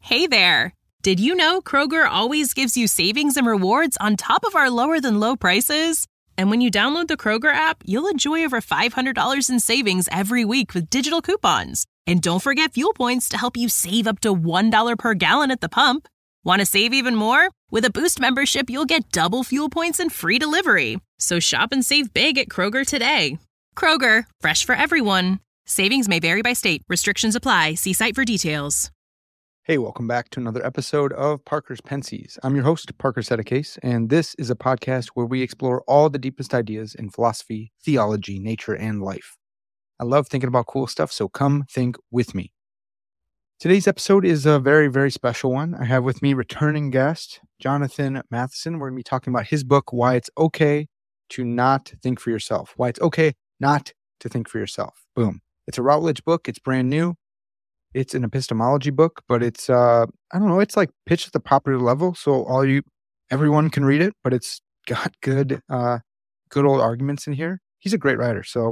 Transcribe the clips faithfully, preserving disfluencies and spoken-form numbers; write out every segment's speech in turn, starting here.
Hey there! Did you know Kroger always gives you savings and rewards on top of our lower-than-low prices? And when you download the Kroger app, you'll enjoy over five hundred dollars in savings every week with digital coupons. And don't forget fuel points to help you save up to one dollar per gallon at the pump. Want to save even more? With a Boost membership, you'll get double fuel points and free delivery. So shop and save big at Kroger today. Kroger, fresh for everyone. Savings may vary by state. Restrictions apply. See site for details. Hey, welcome back to another episode of Parker's Pensies. I'm your host, Parker Settecase, and this is a podcast where we explore all the deepest ideas in philosophy, theology, nature, and life. I love thinking about cool stuff, so come think with me. Today's episode is a very, very special one. I have with me returning guest, Jonathan Matheson. We're going to be talking about his book, Why It's Okay to Not Think for Yourself. Why It's Okay Not to Think for Yourself. Boom. It's a Routledge book. It's brand new. It's an epistemology book, but it's, uh, I don't know, it's like pitched at the popular level. So all you, everyone can read it, but it's got good, uh, good old arguments in here. He's a great writer. So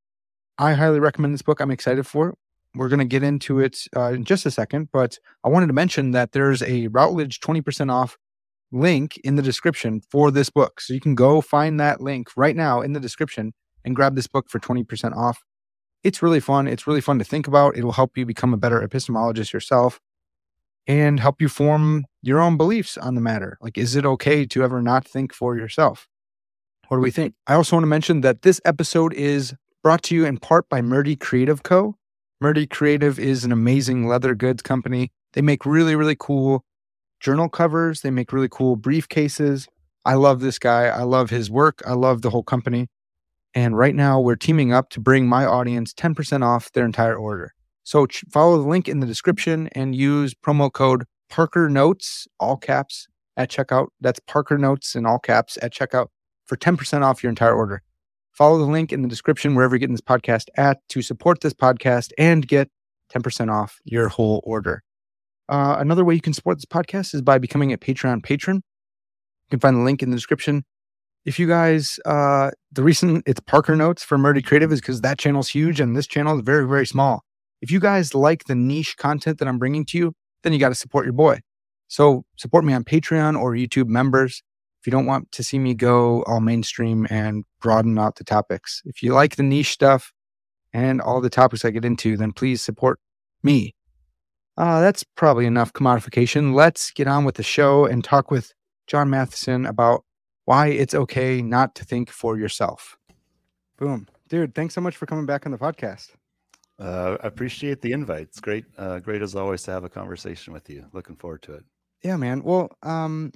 I highly recommend this book. I'm excited for it. We're going to get into it uh, in just a second, but I wanted to mention that there's a Routledge twenty percent off link in the description for this book. So you can go find that link right now in the description and grab this book for twenty percent off. It's really fun. It's really fun to think about. It will help you become a better epistemologist yourself and help you form your own beliefs on the matter. Like, is it okay to ever not think for yourself? What do we think? I also want to mention that this episode is brought to you in part by Murdy Creative Co. Murdy Creative is an amazing leather goods company. They make really, really cool journal covers. They make really cool briefcases. I love this guy. I love his work. I love the whole company. And right now we're teaming up to bring my audience ten percent off their entire order. So ch- follow the link in the description and use promo code Parker Notes, all caps, at checkout. That's Parker Notes in all caps at checkout for ten percent off your entire order. Follow the link in the description wherever you're getting this podcast at to support this podcast and get ten percent off your whole order. Uh, another way you can support this podcast is by becoming a Patreon patron. You can find the link in the description. If you guys, uh, the reason it's Parker Notes for Murdy Creative is because that channel's huge and this channel is very, very small. If you guys like the niche content that I'm bringing to you, then you got to support your boy. So support me on Patreon or YouTube members. If you don't want to see me go all mainstream and broaden out the topics. If you like the niche stuff and all the topics I get into, then please support me. Uh, that's probably enough commodification. Let's get on with the show and talk with John Matheson about why it's okay not to think for yourself. Boom. Dude, thanks so much for coming back on the podcast. Uh, I appreciate the invite. It's great. Uh, great as always to have a conversation with you. Looking forward to it. Yeah, man. Well, um,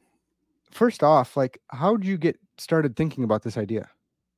first off, like, how did you get started thinking about this idea?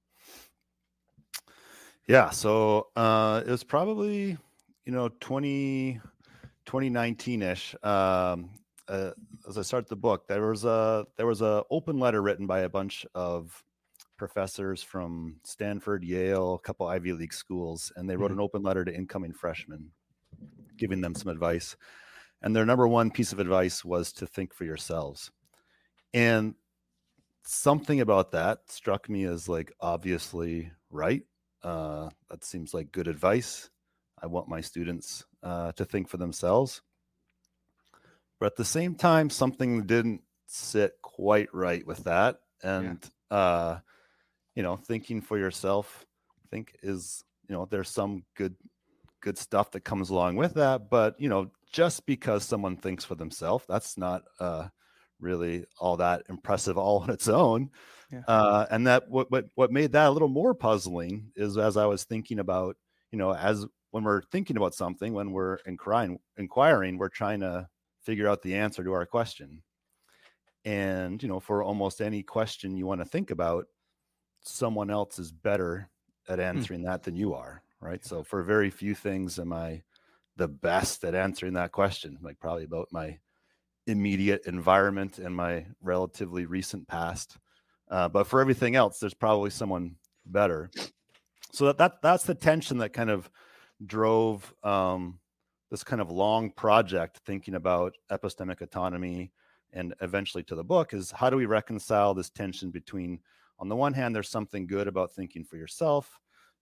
Yeah. So uh, it was probably, you know, twenty, twenty nineteen-ish. Um, uh, as I started the book, there was a there was a open letter written by a bunch of professors from Stanford, Yale, a couple Ivy League schools, and they wrote Mm-hmm. an open letter to incoming freshmen, giving them some advice. And their number one piece of advice was to think for yourselves. And something about that struck me as like obviously right. Uh, that seems like good advice. I want my students uh, to think for themselves. But at the same time, something didn't sit quite right with that. And, yeah. uh, you know, thinking for yourself, I think is, you know, there's some good, good stuff that comes along with that. But, you know, just because someone thinks for themselves, that's not uh, really all that impressive all on its own. Yeah. Uh, and that what, what, what made that a little more puzzling is as I was thinking about, you know, as when we're thinking about something, when we're inquiring, inquiring, we're trying to figure out the answer to our question. And, you know, for almost any question you want to think about, someone else is better at answering hmm. that than you are. Right. So for very few things am I the best at answering that question, like probably about my immediate environment and my relatively recent past. Uh, but for everything else, there's probably someone better. So that, that that's the tension that kind of drove um, this kind of long project thinking about epistemic autonomy and eventually to the book is how do we reconcile this tension between, on the one hand, there's something good about thinking for yourself,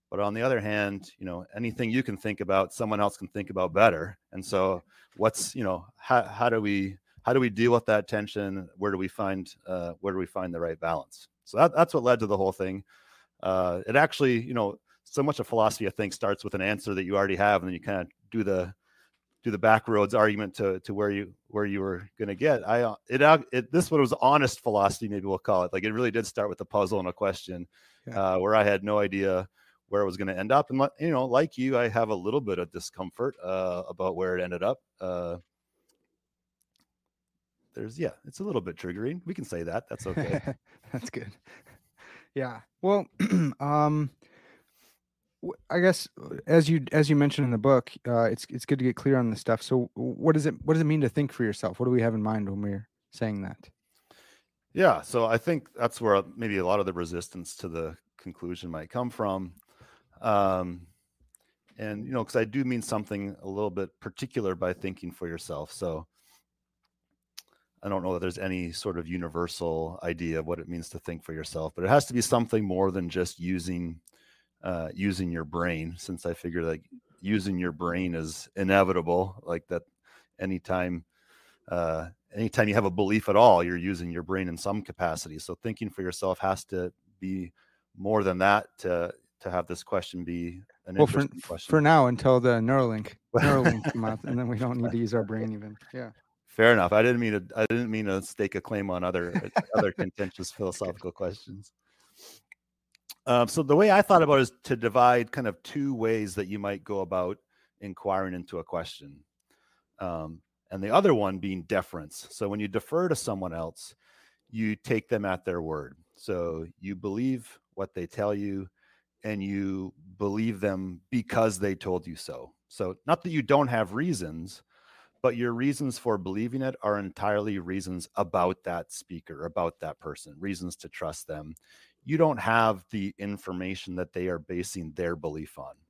But on the other hand, you know, anything you can think about, someone else can think about better. And so what's, you know, how, how do we, how do we deal with that tension? Where do we find, uh, where do we find the right balance? So that, that's what led to the whole thing. Uh, it actually, you know, so much of philosophy, I think, starts with an answer that you already have, and then you kind of do the, do the back roads argument to, to where you, where you were going to get. I, it, it, this one was honest philosophy, maybe we'll call it. Like, it really did start with a puzzle and a question, yeah. uh, where I had no idea where it was going to end up. And, you know, like you, I have a little bit of discomfort uh, about where it ended up. Uh, there's, yeah, it's a little bit triggering. We can say that. That's okay. That's good. Yeah. Well, um, I guess as you, as you mentioned in the book, uh, it's, it's good to get clear on this stuff. So what does it, what does it mean to think for yourself? What do we have in mind when we're saying that? Yeah. So I think that's where maybe a lot of the resistance to the conclusion might come from. Um, and, you know, because I do mean something a little bit particular by thinking for yourself. So I don't know that there's any sort of universal idea of what it means to think for yourself, but it has to be something more than just using, uh, using your brain, since I figure like using your brain is inevitable, like that anytime, uh, anytime you have a belief at all, you're using your brain in some capacity. So thinking for yourself has to be more than that to, to have this question be an well, for, interesting question. For now, until the Neuralink, Neuralink come out, and then we don't need to use our brain even. Yeah. Fair enough. I didn't mean to, I didn't mean to stake a claim on other, other contentious philosophical questions. Um, so the way I thought about it is to divide kind of two ways that you might go about inquiring into a question. Um, and the other one being deference. So when you defer to someone else, you take them at their word. So you believe what they tell you, and you believe them because they told you so. So not that you don't have reasons, but your reasons for believing it are entirely reasons about that speaker, about that person, reasons to trust them. You don't have the information that they are basing their belief on.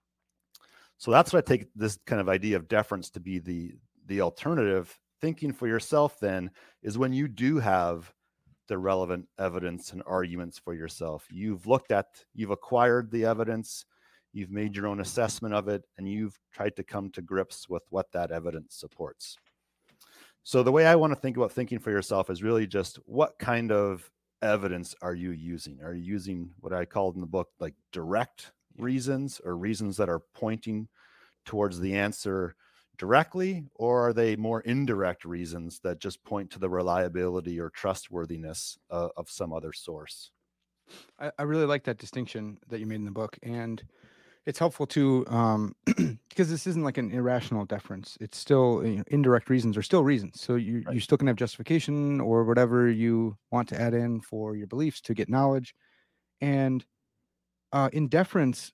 So that's what I take this kind of idea of deference to be. The, the alternative. Thinking for yourself then is when you do have the relevant evidence and arguments for yourself. You've looked at, you've acquired the evidence, you've made your own assessment of it, and you've tried to come to grips with what that evidence supports. So the way I want to think about thinking for yourself is really just what kind of evidence are you using? Are you using what I called in the book like direct reasons, or reasons that are pointing towards the answer directly, or are they more indirect reasons that just point to the reliability or trustworthiness uh, of some other source? I, I really like that distinction that you made in the book, and it's helpful to um, because this isn't like an irrational deference. It's still, you know, indirect reasons are still reasons. So you right. you still can have justification or whatever you want to add in for your beliefs to get knowledge, and uh, in deference,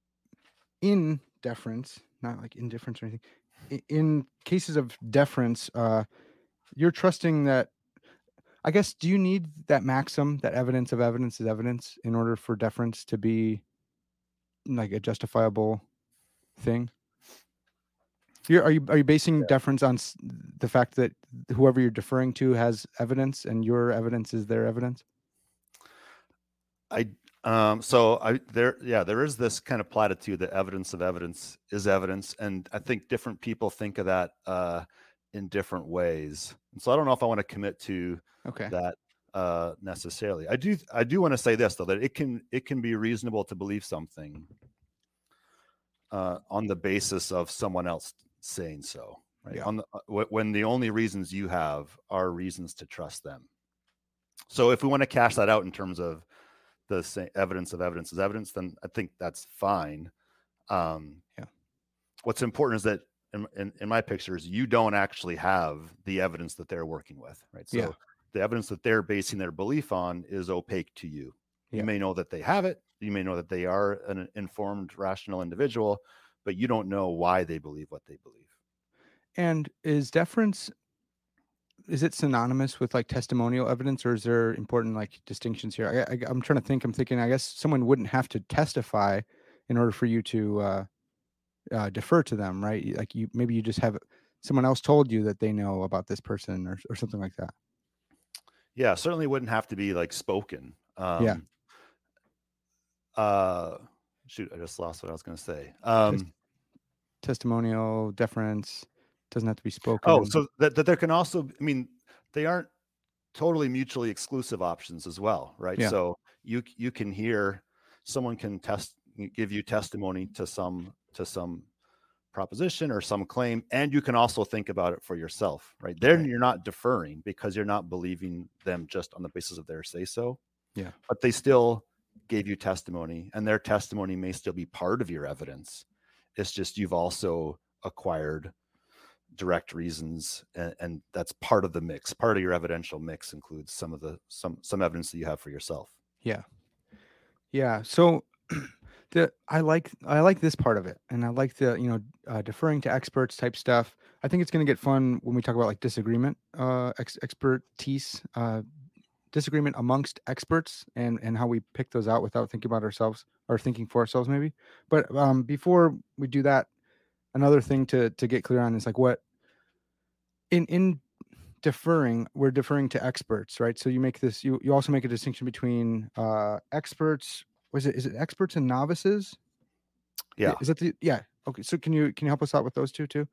in deference, not like indifference or anything. In cases of deference, uh, you're trusting that, I guess, do you need that maxim that evidence of evidence is evidence in order for deference to be like a justifiable thing? You're, are you are you basing yeah. deference on the fact that whoever you're deferring to has evidence and your evidence is their evidence? I Um, so I there, yeah, there is this kind of platitude that evidence of evidence is evidence. And I think different people think of that uh, in different ways. And so I don't know if I want to commit to okay. that uh, necessarily. I do, I do want to say this though, that it can, it can be reasonable to believe something uh, on the basis of someone else saying so, right? Yeah. On the, uh, when the only reasons you have are reasons to trust them. So if we want to cash that out in terms of the same evidence of evidence is evidence, then I think that's fine. Um, yeah. What's important is that in, in, in my pictures, you don't actually have the evidence that they're working with, right? So yeah. the evidence that they're basing their belief on is opaque to you. You yeah. may know that they have it. You may know that they are an informed, rational individual, but you don't know why they believe what they believe. And is deference, is it synonymous with like testimonial evidence, or is there important like distinctions here? I, I, I'm trying to think. I'm thinking, I guess someone wouldn't have to testify in order for you to uh, uh, defer to them, right? Like you, maybe you just have someone else told you that they know about this person, or or something like that. Yeah, certainly wouldn't have to be like spoken. Um, yeah. Uh, shoot, I just lost what I was going to say. Um, Test- testimonial, deference, doesn't have to be spoken. Oh, so that, that there can also, I mean, they aren't totally mutually exclusive options as well, right? Yeah. So you you can hear someone can test give you testimony to some to some proposition or some claim, and you can also think about it for yourself, right? Then Right. you're not deferring because you're not believing them just on the basis of their say so. Yeah. But they still gave you testimony, and their testimony may still be part of your evidence. It's just you've also acquired direct reasons, and, and that's part of the mix. Part of your evidential mix includes some of the some some evidence that you have for yourself. Yeah. Yeah. So the I like I like this part of it, and I like the you know uh, deferring to experts type stuff. I think it's going to get fun when we talk about like disagreement, uh, ex- expertise, uh, disagreement amongst experts, and and how we pick those out without thinking about ourselves or thinking for ourselves, maybe. But um, before we do that, another thing to to get clear on is like what in in deferring, we're deferring to experts, right? So you make this, you you also make a distinction between uh experts. Was it is it experts and novices? Yeah. Is that the yeah? Okay. So can you can you help us out with those two too?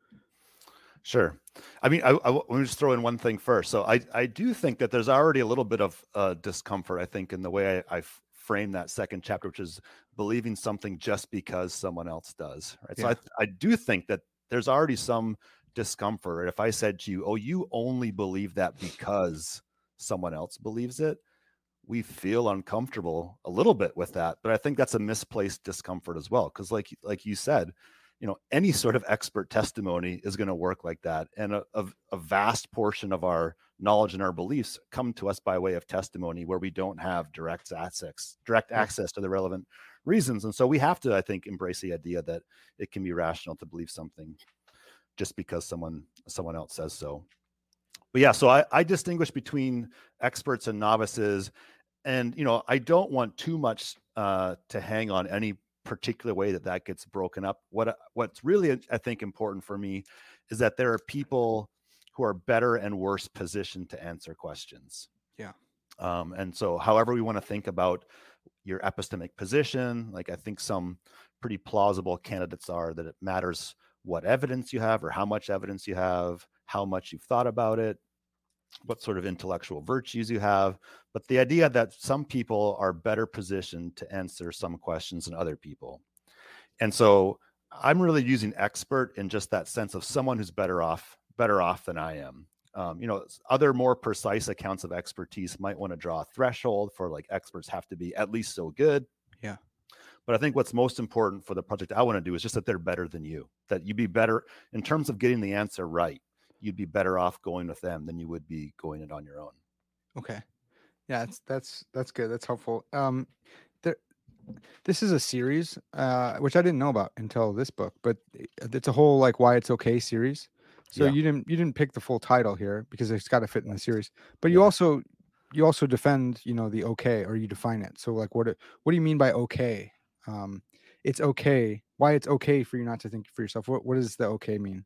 Sure. I mean, I, I let me just throw in one thing first. So I I do think that there's already a little bit of uh, discomfort, I think, in the way I, I frame that second chapter, which is believing something just because someone else does, right? Yeah. So I I do think that there's already some discomfort. If I said to you, "Oh, you only believe that because someone else believes it," we feel uncomfortable a little bit with that. But I think that's a misplaced discomfort as well, because like like you said, you know, any sort of expert testimony is going to work like that, and a, a, a vast portion of our knowledge and our beliefs come to us by way of testimony, where we don't have direct access direct access to the relevant reasons. And so we have to, I think, embrace the idea that it can be rational to believe something just because someone someone else says so. But yeah, so I, I distinguish between experts and novices, and you know, I don't want too much uh, to hang on any particular way that that gets broken up. What what's really, I think, important for me is that there are people who are better and worse positioned to answer questions. Yeah. Um, and so, however we want to think about your epistemic position, like I think some pretty plausible candidates are that it matters what evidence you have or how much evidence you have, how much you've thought about it, what sort of intellectual virtues you have. But the idea that some people are better positioned to answer some questions than other people. And so I'm really using expert in just that sense of someone who's better off, better off than I am. Um, you know, other more precise accounts of expertise might want to draw a threshold for like experts have to be at least so good. Yeah. But I think what's most important for the project I want to do is just that they're better than you, that you'd be better in terms of getting the answer right. You'd be better off going with them than you would be going it on your own. Okay. Yeah, that's that's that's good. That's helpful. Um, there, this is a series, uh, which I didn't know about until this book, but it's a whole like why it's okay series. So Yeah. you didn't you didn't pick the full title here because it's got to fit in the series. But you Yeah. also you also defend, you know, the okay, or you define it. So like what it, what do you mean by okay? Um, it's okay. Why it's okay for you not to think for yourself? What what does the okay mean?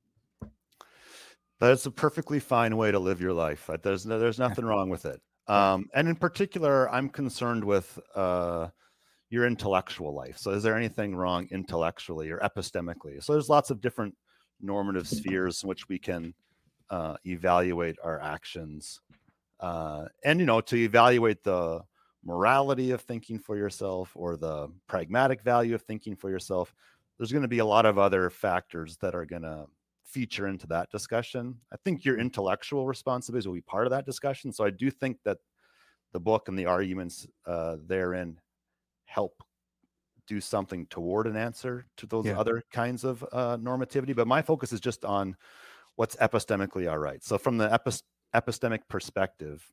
That's a perfectly fine way to live your life. There's no, there's nothing wrong with it. Um, and in particular, I'm concerned with uh, your intellectual life. So is there anything wrong intellectually or epistemically? So there's lots of different normative spheres in which we can uh, evaluate our actions. Uh, and, you know, to evaluate the morality of thinking for yourself or the pragmatic value of thinking for yourself, there's going to be a lot of other factors that are going to feature into that discussion. I think your intellectual responsibilities will be part of that discussion. So I do think that the book and the arguments uh, therein help do something toward an answer to those Yeah. other kinds of uh, normativity. But my focus is just on what's epistemically all right. So from the epist- epistemic perspective,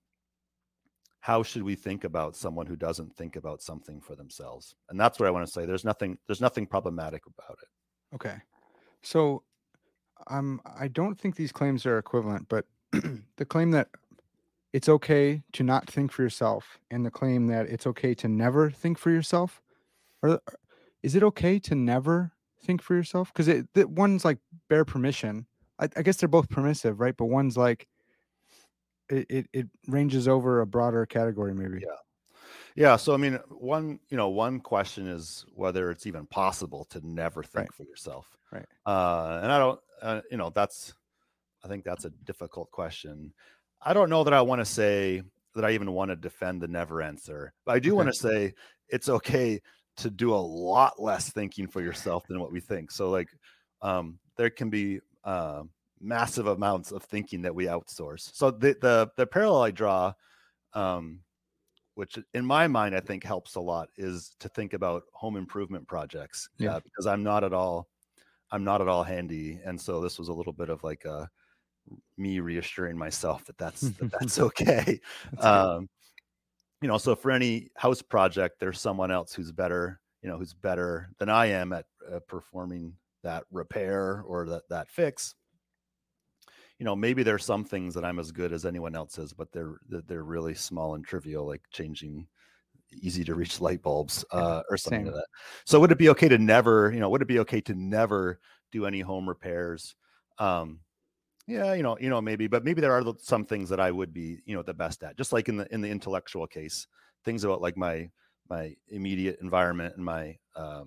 how should we think about someone who doesn't think about something for themselves? And that's what I want to say. There's nothing, there's nothing problematic about it. Okay. So um, I don't think these claims are equivalent, but the claim that it's okay to not think for yourself and the claim that it's okay to never think for yourself, or is it okay to never think for yourself? Because it the, one's like bare permission. I, I guess they're both permissive, right? But one's like it, it it ranges over a broader category, maybe. Yeah. Yeah. So, I mean, one, you know, one question is whether it's even possible to never think Right. for yourself. Right. Uh, and I don't, uh, you know, that's, I think that's a difficult question. I don't know that I want to say that I even want to defend the never answer, but I do Okay. want to say it's okay to do a lot less thinking for yourself than what we think. So, like, um, there can be uh, massive amounts of thinking that we outsource. So the the the parallel I draw, um, which in my mind I think helps a lot, is to think about home improvement projects. Yeah. Uh, because I'm not at all I'm not at all handy, and so this was a little bit of like a me reassuring myself that that's that that's okay. That's good. Um, you know, so for any house project, there's someone else who's better, you know, who's better than I am at uh, performing that repair or that that fix. You know, maybe there's some things that I'm as good as anyone else is, but they're they're really small and trivial, like changing easy to reach light bulbs Yeah, uh, or something same. like that. So would it be okay to never, you know, would it be okay to never do any home repairs? Um, yeah, you know, you know, maybe, but maybe there are some things that I would be, you know, the best at. Just like in the in the intellectual case, things about like my my immediate environment and my um,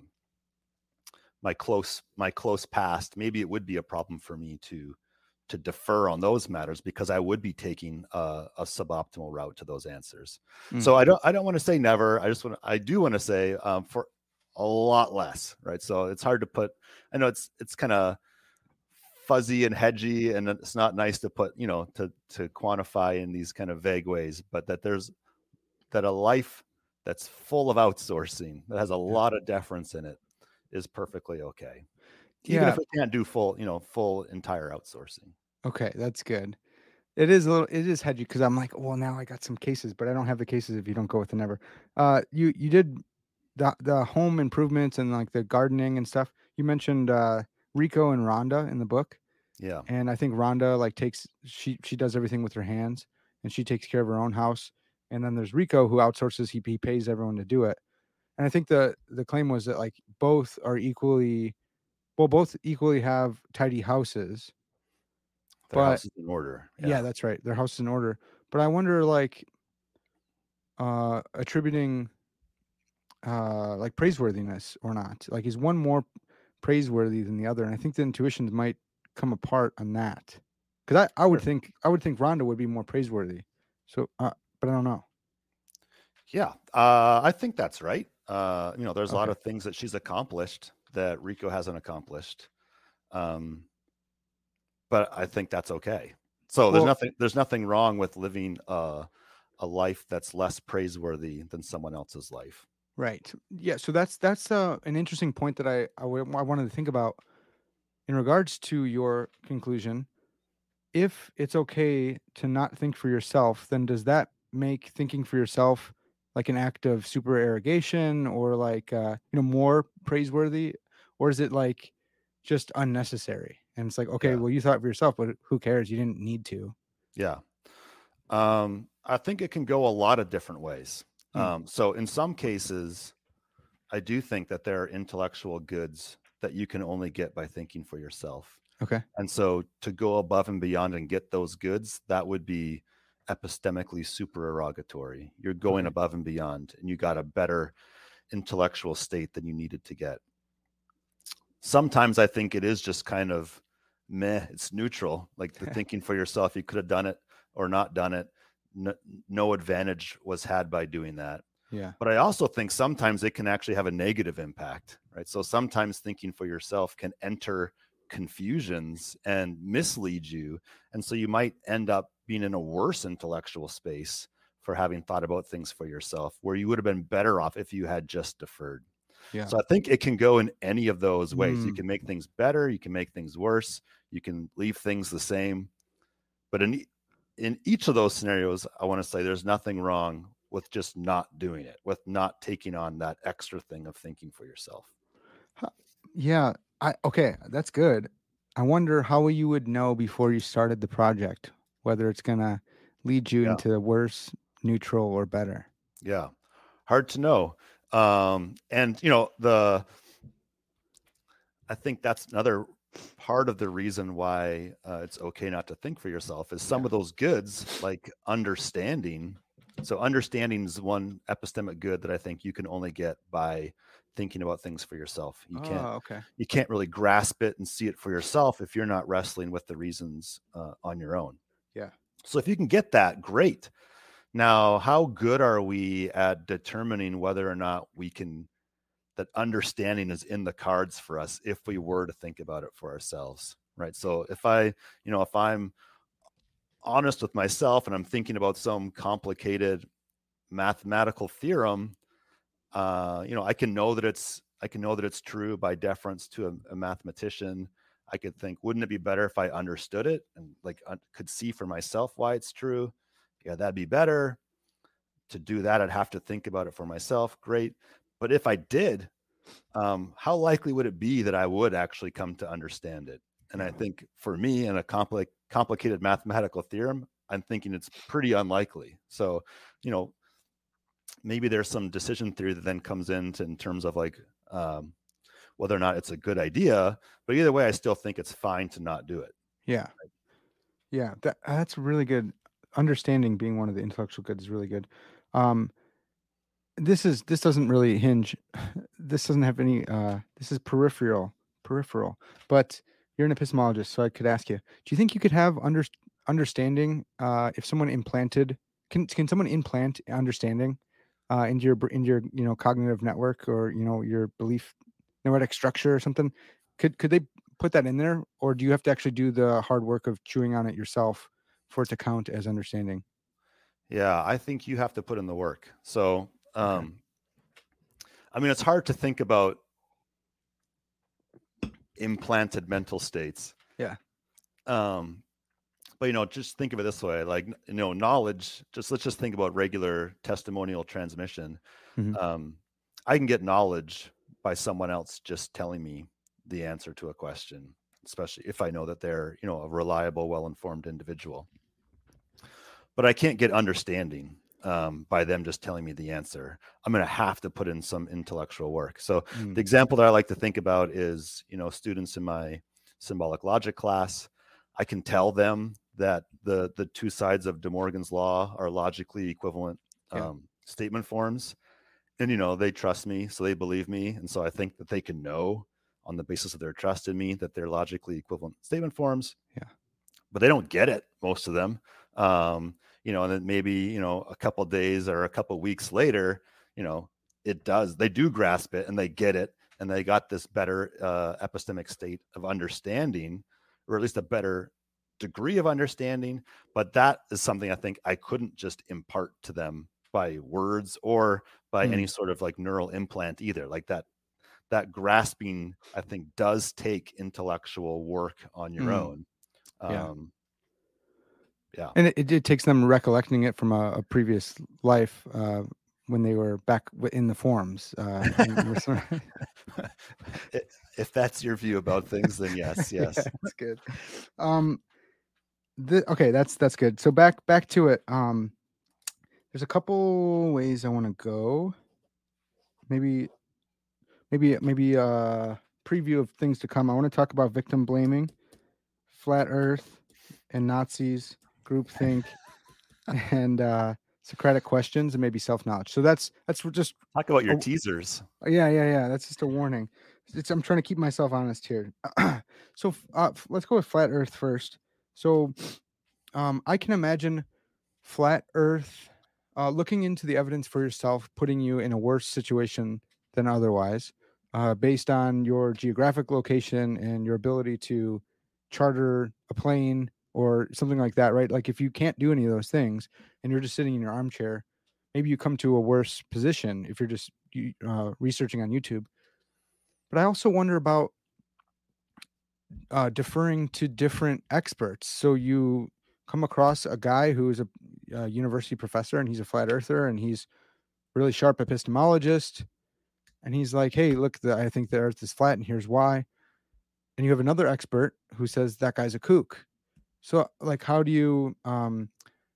my close my close past. Maybe it would be a problem for me to to defer on those matters because I would be taking a, a suboptimal route to those answers. Mm. So I don't I don't want to say never. I just want I do want to say um, for a lot less, right? So it's hard to put. I know it's it's kind of fuzzy and hedgy, and it's not nice to put, you know, to to quantify in these kind of vague ways, but that there's that a life that's full of outsourcing, that has a lot of deference in it, is perfectly okay. Even Yeah. if we can't do full, you know, full entire outsourcing. Okay, that's good. It is a little. It is hedgy because I'm like, well, now I got some cases, but I don't have the cases if you don't go with the never. Uh, you you did the the home improvements and like the gardening and stuff. You mentioned uh Rico and Rhonda in the book, Yeah. and I think Rhonda like takes she she does everything with her hands, and she takes care of her own house. And then there's Rico who outsources. He he pays everyone to do it. And I think the the claim was that like both are equally well, both equally have tidy houses. Their But house is in order. yeah, Yeah. that's right. Their house is in order. But I wonder, like, uh, attributing, uh, like praiseworthiness or not. Like, is one more praiseworthy than the other? And I think the intuitions might come apart on that. Because I, I would Sure. think I would think Rhonda would be more praiseworthy. So, uh, but I don't know. Yeah. Uh, I think that's right. Uh, you know, there's a lot Okay. of things that she's accomplished that Rico hasn't accomplished. Um, but I think that's okay. So there's Well, nothing there's nothing wrong with living uh, a life that's less praiseworthy than someone else's life. right. Yeah. So that's that's uh, an interesting point that I I, w- I wanted to think about in regards to your conclusion. If it's okay to not think for yourself, then does that make thinking for yourself like an act of super arrogation or like uh, you know, more praiseworthy, or is it like just unnecessary? And it's like, okay, Yeah. well, you thought for yourself, but who cares? You didn't need to. Yeah. Um, I think it can go a lot of different ways. Mm. Um, so in some cases, I do think that there are intellectual goods that you can only get by thinking for yourself. Okay. And so to go above and beyond and get those goods, that would be epistemically supererogatory. You're going Okay. above and beyond, and you got a better intellectual state than you needed to get. Sometimes I think it is just kind of meh, it's neutral. Like the thinking for yourself, you could have done it or not done it. No, no advantage was had by doing that. Yeah. But I also think sometimes it can actually have a negative impact, right? So sometimes thinking for yourself can enter confusions and mislead you. And so you might end up being in a worse intellectual space for having thought about things for yourself, where you would have been better off if you had just deferred. Yeah. So I think it can go in any of those ways. You Mm. can make things better, you can make things worse, you can leave things the same. But in e- in each of those scenarios, I want to say there's nothing wrong with just not doing it, with not taking on that extra thing of thinking for yourself. Huh. Yeah. I okay, that's good. I wonder how you would know before you started the project whether it's gonna lead you Yeah. into worse, neutral, or better. Yeah. Hard to know. Um, and you know, the I think that's another part of the reason why uh, it's okay not to think for yourself is some Yeah. of those goods, like understanding, So understanding is one epistemic good that I think you can only get by thinking about things for yourself. You can't, Oh, okay. you can't really grasp it and see it for yourself if you're not wrestling with the reasons uh, on your own. Yeah. So if you can get that, great. Now, how good are we at determining whether or not we can, that understanding is in the cards for us if we were to think about it for ourselves, right? So if I, you know, if I'm honest with myself and I'm thinking about some complicated mathematical theorem, uh, you know, I can know that it's, I can know that it's true by deference to a, a mathematician. I could think, wouldn't it be better if I understood it and like uh, could see for myself why it's true? Yeah, that'd be better. To do that, I'd have to think about it for myself. Great. But if I did, um, how likely would it be that I would actually come to understand it? And I think for me, in a compli- complicated mathematical theorem, I'm thinking it's pretty unlikely. So, you know, maybe there's some decision theory that then comes in to, in terms of like um, whether or not it's a good idea. But either way, I still think it's fine to not do it. Yeah. Yeah. That, that's really good. Understanding being one of the intellectual goods is really good. Um, this is this doesn't really hinge. This doesn't have any. Uh, this is peripheral, peripheral. But you're an epistemologist, so I could ask you: do you think you could have under, understanding uh, if someone implanted? Can can someone implant understanding uh, into your br- into your you know cognitive network or you know your belief neurotic structure or something? Could could they put that in there, or do you have to actually do the hard work of chewing on it yourself for it to count as understanding? Yeah, I think you have to put in the work. So, um, Okay. I mean, it's hard to think about implanted mental states. Yeah. Um, but you know, just think of it this way: like you know, knowledge. Just let's just think about regular testimonial transmission. Mhm. Um, I can get knowledge by someone else just telling me the answer to a question, especially if I know that they're you know a reliable, well-informed individual. But I can't get understanding um, by them just telling me the answer. I'm going to have to put in some intellectual work. So Mm. the example that I like to think about is, you know, students in my symbolic logic class. I can tell them that the the two sides of De Morgan's law are logically equivalent Yeah. um, statement forms, and you know they trust me, so they believe me, and so I think that they can know on the basis of their trust in me that they're logically equivalent statement forms. Yeah. But they don't get it, most of them. Um, you know, and then maybe, you know, a couple of days or a couple of weeks later, you know, it does, they do grasp it and they get it. And they got this better uh, epistemic state of understanding, or at least a better degree of understanding. But that is something I think I couldn't just impart to them by words or by Mm. any sort of like neural implant either. Like that, that grasping, I think, does take intellectual work on your Mm. own. Yeah. Um, yeah. And it, it, it takes them recollecting it from a, a previous life uh, when they were back w- in the forms. Uh, and we're sort of- If that's your view about things, then yes, yes. Yeah, that's good. Um, the, okay, that's that's good. So back back to it. Um, there's a couple ways I want to go. Maybe maybe maybe a preview of things to come. I want to talk about victim blaming, flat Earth, and Nazis, groupthink, and uh, Socratic questions, and maybe self knowledge. So that's that's just Talk about your Oh, teasers. yeah, yeah, yeah. That's just a warning. It's, I'm trying to keep myself honest here. so uh, f- let's go with flat Earth first. So um, I can imagine flat Earth uh, looking into the evidence for yourself, putting you in a worse situation than otherwise, uh, based on your geographic location and your ability to charter a plane or something like that, right? Like if you can't do any of those things and you're just sitting in your armchair, maybe you come to a worse position if you're just you- uh, researching on YouTube. But I also wonder about uh, deferring to different experts. So you come across a guy who is a, a university professor and he's a flat earther and he's really sharp epistemologist. And he's like, hey, look, the, I think the earth is flat and here's why. And you have another expert who says that guy's a kook. So like, how do you, um,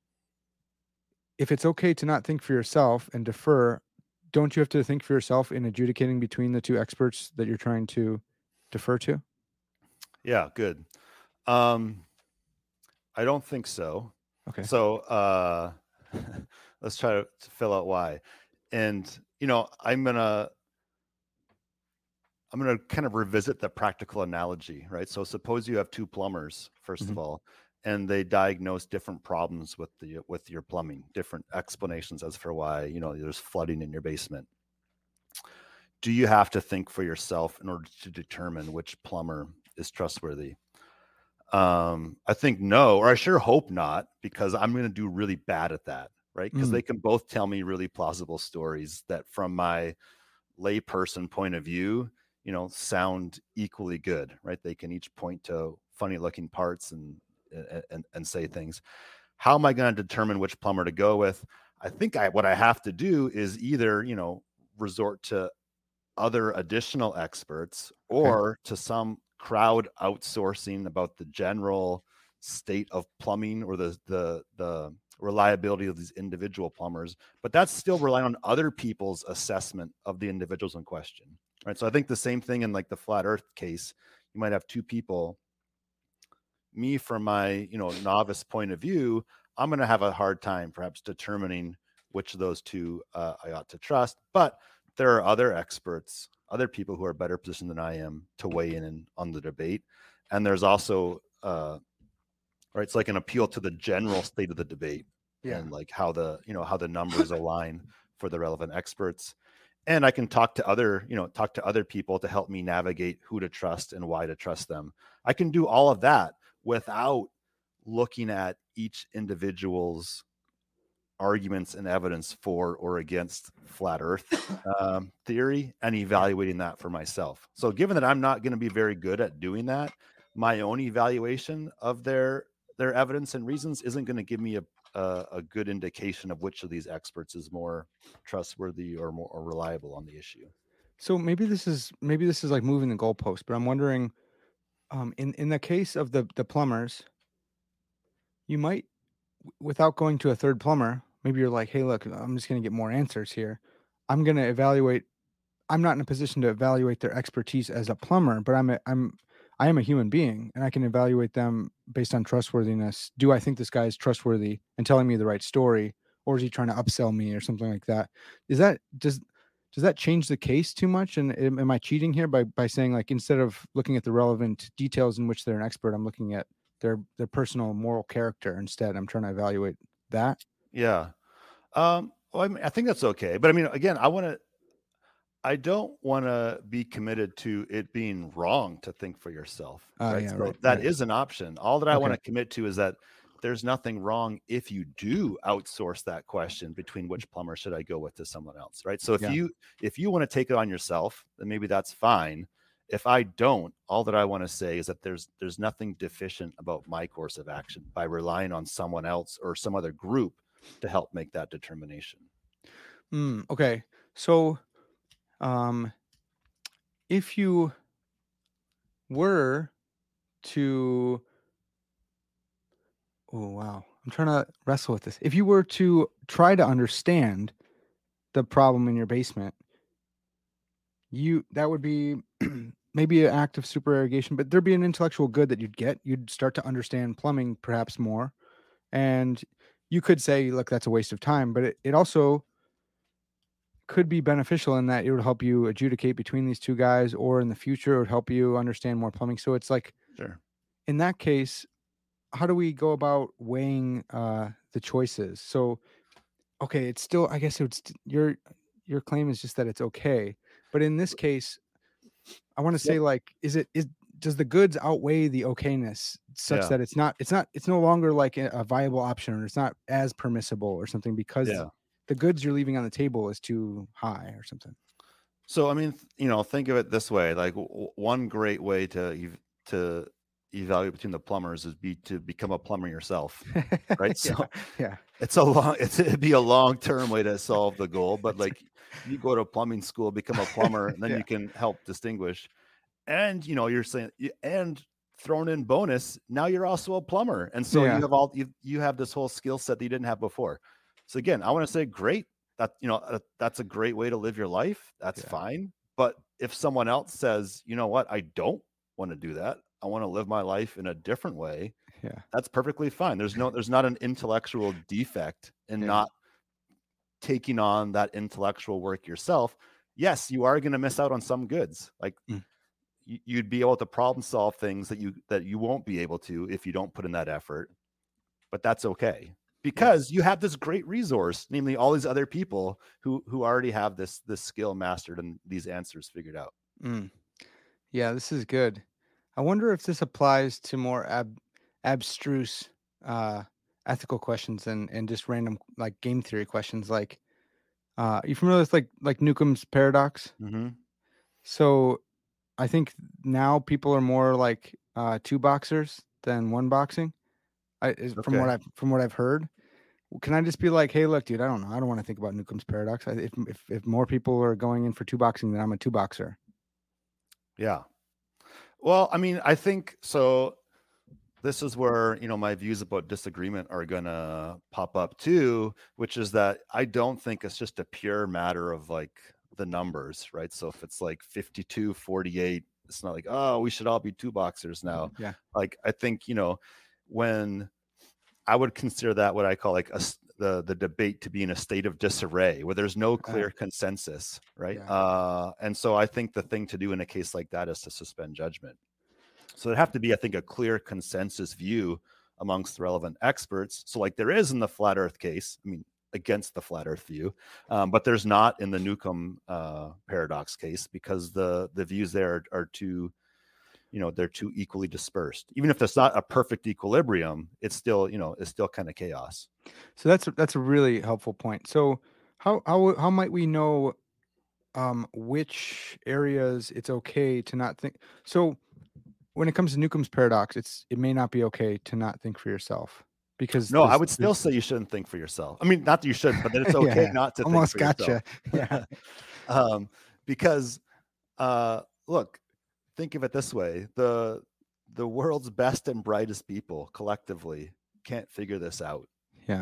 if it's okay to not think for yourself and defer, don't you have to think for yourself in adjudicating between the two experts that you're trying to defer to? Yeah, good. Um, I don't think so. Okay. So, uh, let's try to, to fill out why. And, you know, I'm going to, I'm going to kind of revisit the practical analogy, right? So suppose you have two plumbers, first Mhm. of all, and they diagnose different problems with the, with your plumbing, different explanations as for why, you know, there's flooding in your basement. Do you have to think for yourself in order to determine which plumber is trustworthy? Um, I think no, or I sure hope not, because I'm going to do really bad at that, right? Because Mm. they can both tell me really plausible stories that from my layperson point of view, you know, sound equally good, right? They can each point to funny looking parts and, and, and say things. How am I going to determine which plumber to go with? I think I, what I have to do is either, you know, resort to other additional experts or okay. to some crowd outsourcing about the general state of plumbing or the the the reliability of these individual plumbers, but that's still relying on other people's assessment of the individuals in question, right? So I think the same thing in like the flat earth case, you might have two people. Me, from my, you know, novice point of view, I'm going to have a hard time perhaps determining which of those two uh, I ought to trust, but there are other experts, other people who are better positioned than I am to weigh in, in on the debate. And there's also, uh, right, it's like an appeal to the general state of the debate yeah. and like how the, you know, how the numbers align for the relevant experts. And I can talk to other, you know, talk to other people to help me navigate who to trust and why to trust them. I can do all of that without looking at each individual's arguments and evidence for or against flat earth um, theory and evaluating that for myself. So given that I'm not going to be very good at doing that, my own evaluation of their their evidence and reasons isn't going to give me a, a a good indication of which of these experts is more trustworthy or more or reliable on the issue. So maybe this is maybe this is like moving the goalpost, but I'm wondering, um, in in the case of the the plumbers, you might, without going to a third plumber, maybe you're like, hey, look, I'm just going to get more answers here. I'm going to evaluate. I'm not in a position to evaluate their expertise as a plumber, but I'm a, I'm I am a human being, and I can evaluate them based on trustworthiness. Do I think this guy is trustworthy and telling me the right story, or is he trying to upsell me or something like that? Is that does does that change the case too much? And am, am I cheating here by by saying, like, instead of looking at the relevant details in which they're an expert, I'm looking at their their personal moral character instead? I'm trying to evaluate that. Yeah. Um, well, I mean, I think that's okay. But I mean, again, I want to, I don't want to be committed to it being wrong to think for yourself. Uh, Right. yeah, So right, that right. is an option. All that I want Okay. to commit to is that there's nothing wrong if you do outsource that question between which plumber should I go with to someone else. Right. So if Yeah. you, if you want to take it on yourself, then maybe that's fine. If I don't, all that I want to say is that there's, there's nothing deficient about my course of action by relying on someone else or some other group to help make that determination. Mm, okay. So, um, if you were to, oh, wow, I'm trying to wrestle with this. If you were to try to understand the problem in your basement, you, that would be maybe an act of super irrigation, but there'd be an intellectual good that you'd get. You'd start to understand plumbing perhaps more. And you could say, look, that's a waste of time, but it, it also could be beneficial in that it would help you adjudicate between these two guys, or in the future it would help you understand more plumbing. So it's like, Sure. in that case, how do we go about weighing uh, the choices? So, okay, it's still, I guess it's your your claim is just that it's okay, but in this case, I want to say, like, is it is does the goods outweigh the okayness such Yeah. that it's not it's not it's no longer like a, a viable option, or it's not as permissible or something because Yeah. the goods you're leaving on the table is too high or something? So, I mean, you know, think of it this way, like w- one great way to, ev- to evaluate between the plumbers is be to become a plumber yourself. Right. So yeah, yeah. it's a long, it's, it'd be a long-term way to solve the goal, but like you go to plumbing school, become a plumber, and then Yeah. you can help distinguish. And, you know, you're saying, y- and thrown in bonus, now you're also a plumber. And so Yeah. you have all, you, you have this whole skill set that you didn't have before. So again, I want to say, great. That, you know, uh, that's a great way to live your life. That's Yeah. fine. But if someone else says, you know what, I don't want to do that, I want to live my life in a different way, Yeah. That's perfectly fine. There's no, there's not an intellectual defect in Yeah. not taking on that intellectual work yourself. Yes, you are going to miss out on some goods. Like Mm. y- you'd be able to problem solve things that you, that you won't be able to if you don't put in that effort, but that's okay. Because you have this great resource, namely all these other people who who already have this this skill mastered and these answers figured out. Mm. Yeah, this is good. I wonder if this applies to more ab- abstruse uh, ethical questions and, and just random like game theory questions. Like, uh, you familiar with like like Newcomb's paradox? Mm-hmm. So I think now people are more like uh, two boxers than one boxing. I is, from Okay. what I've from what I've heard. Can I just be like, hey, look, dude, I don't know. I don't want to think about Newcomb's paradox. I, if, if if more people are going in for two boxing, then I'm a two boxer. Yeah. Well, I mean, I think so. This is where, you know, my views about disagreement are going to pop up too, which is that I don't think it's just a pure matter of like the numbers, right? So if it's like fifty-two, forty-eight, it's not like, oh, we should all be two boxers now. Yeah. Like, I think, you know, when I would consider that what I call like a, the the debate to be in a state of disarray where there's no clear Uh, consensus, right? yeah. Uh, and so I think the thing to do in a case like that is to suspend judgment. So there'd have to be, I think, a clear consensus view amongst the relevant experts. So like there is in the flat Earth case, I mean, against the flat Earth view, um, but there's not in the Newcomb uh, paradox case because the the views there are, are too, you know, they're too equally dispersed. Even if there's not a perfect equilibrium, it's still, you know, it's still kind of chaos. So that's a, that's a really helpful point. So how how how might we know um which areas it's okay to not think? So when it comes to Newcomb's paradox, it's it may not be okay to not think for yourself because No, I there's, would still there's say you shouldn't think for yourself. I mean, not that you shouldn't, but that it's okay yeah, not to almost think for gotcha. yourself. Yeah. um, because uh, look, think of it this way: the the world's best and brightest people collectively can't figure this out. Yeah.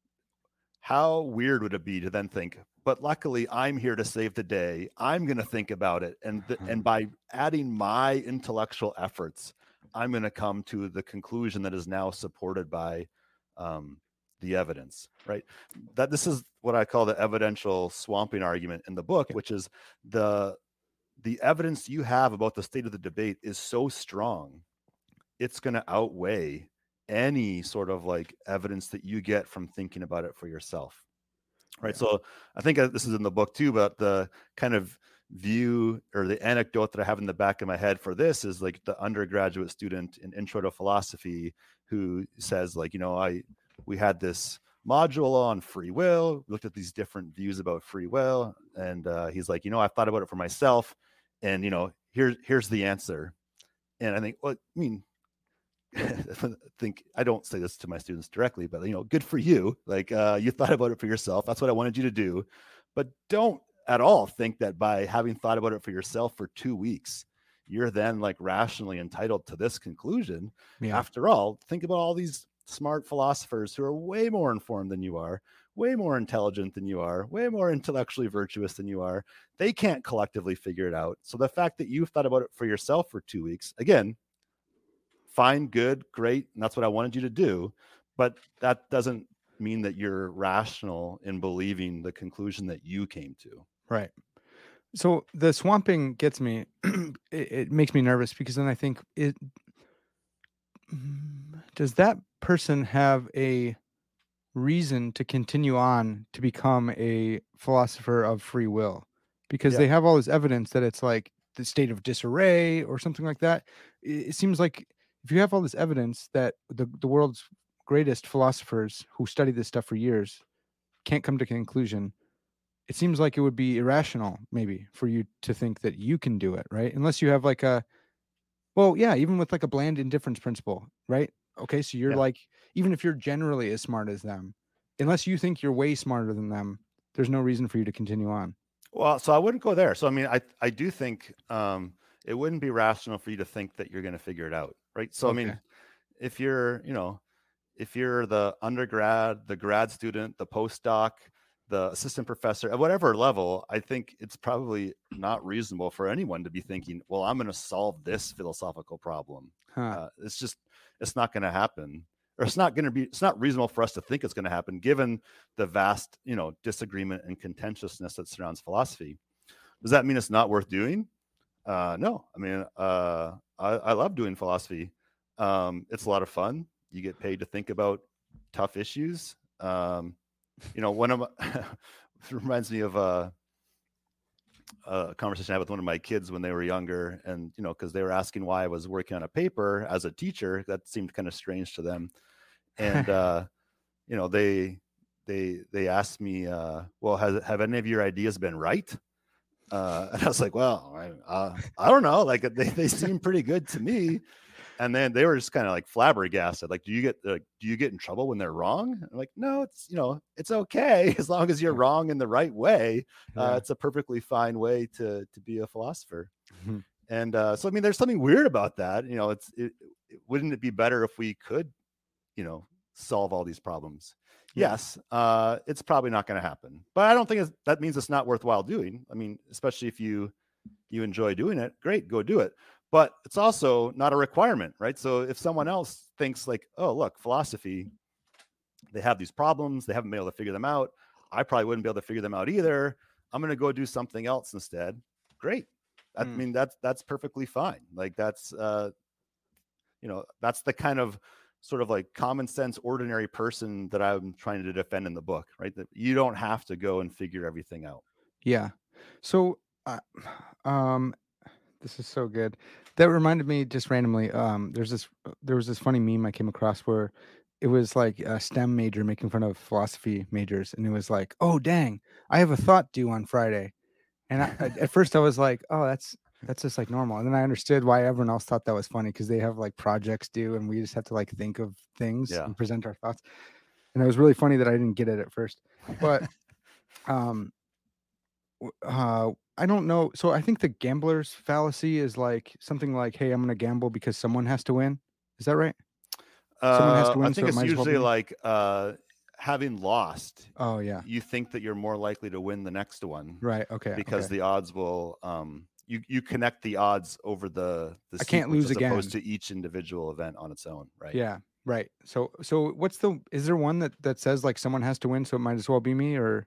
How weird would it be to then think, but luckily I'm here to save the day. I'm going to think about it. And, th- and by adding my intellectual efforts, I'm going to come to the conclusion that is now supported by um, the evidence, right? That this is what I call the evidential swamping argument in the book, which is the, the evidence you have about the state of the debate is so strong, it's going to outweigh any sort of like evidence that you get from thinking about it for yourself. Right. Yeah. So I think this is in the book too, but the kind of view or the anecdote that I have in the back of my head for this is like the undergraduate student in Intro to Philosophy who says like, you know, I, we had this module on free will, we looked at these different views about free will. And uh, he's like, you know, I've thought about it for myself and, you know, here's, here's the answer. And I think, well, I mean, I think I don't say this to my students directly, but you know, good for you. Like uh, you thought about it for yourself. That's what I wanted you to do. But don't at all think that by having thought about it for yourself for two weeks, you're then like rationally entitled to this conclusion. Yeah. After all, think about all these smart philosophers who are way more informed than you are, way more intelligent than you are, way more intellectually virtuous than you are. They can't collectively figure it out. So the fact that you've thought about it for yourself for two weeks, again, fine, good, great. And that's what I wanted you to do. But that doesn't mean that you're rational in believing the conclusion that you came to. Right. So the swamping gets me, it, it makes me nervous because then I think it, does that person have a reason to continue on to become a philosopher of free will? Because yeah. they have all this evidence that it's like the state of disarray or something like that. It, it seems like if you have all this evidence that the, the world's greatest philosophers who study this stuff for years can't come to a conclusion, it seems like it would be irrational maybe for you to think that you can do it, right? Unless you have like a, well, yeah, even with like a bland indifference principle, right? Okay, so you're yeah. like, even if you're generally as smart as them, unless you think you're way smarter than them, there's no reason for you to continue on. Well, so I wouldn't go there. So, I mean, I, I do think um, it wouldn't be rational for you to think that you're going to figure it out, right? So, okay. I mean, if you're, you know, if you're the undergrad, the grad student, the postdoc, the assistant professor, at whatever level, I think it's probably not reasonable for anyone to be thinking, well, I'm going to solve this philosophical problem. Huh. Uh, it's just, it's not going to happen, or it's not going to be, it's not reasonable for us to think it's going to happen given the vast, you know, disagreement and contentiousness that surrounds philosophy. Does that mean it's not worth doing? Uh, no, I mean, uh, I, I love doing philosophy. Um, it's a lot of fun. You get paid to think about tough issues. Um, you know, one of my, it reminds me of a, a conversation I had with one of my kids when they were younger, and, you know, cause they were asking why I was working on a paper as a teacher. That seemed kind of strange to them. And, uh, you know, they, they, they asked me, uh, well, has, have any of your ideas been right? Uh, and I was like, well, I, uh, I don't know. Like they, they seem pretty good to me. And then they were just kind of like flabbergasted. Like, do you get, like, do you get in trouble when they're wrong? I'm like, no, it's, you know, it's okay. As long as you're wrong in the right way. Uh, Yeah. it's a perfectly fine way to, to be a philosopher. Mm-hmm. And, uh, so, I mean, there's something weird about that. You know, it's, it, it, wouldn't it be better if we could, you know, solve all these problems? Yeah. Yes. Uh, it's probably not going to happen, but I don't think it's, that means it's not worthwhile doing. I mean, especially if you, you enjoy doing it, great, go do it. But it's also not a requirement, right? So if someone else thinks like, oh, look, philosophy, they have these problems, they haven't been able to figure them out. I probably wouldn't be able to figure them out either. I'm going to go do something else instead. Great. I Mm. mean, that's, that's perfectly fine. Like that's, uh, you know, that's the kind of sort of like common sense, ordinary person that I'm trying to defend in the book, right? That you don't have to go and figure everything out. Yeah. So, uh, um, this is so good. That reminded me just randomly. Um, there's this, there was this funny meme I came across where it was like a STEM major making fun of philosophy majors, and it was like, "Oh, dang, I have a thought due on Friday," and I, I, at first I was like, "Oh, that's that's just like normal," and then I understood why everyone else thought that was funny because they have like projects due, and we just have to like think of things Yeah. and present our thoughts. And it was really funny that I didn't get it at first, but um, uh. I don't know. So I think the gambler's fallacy is like something like, "Hey, I'm going to gamble because someone has to win." Is that right? Someone has Uh, to win, I so think it it's might as well usually be me? like uh, having lost, Oh yeah. you think that you're more likely to win the next one Right. Okay. because okay. the odds will, um, you you connect the odds over the the I can't sequence lose as again. opposed to each individual event on its own, right? Yeah. Right. So so what's the is there one that that says like someone has to win, so it might as well be me? Or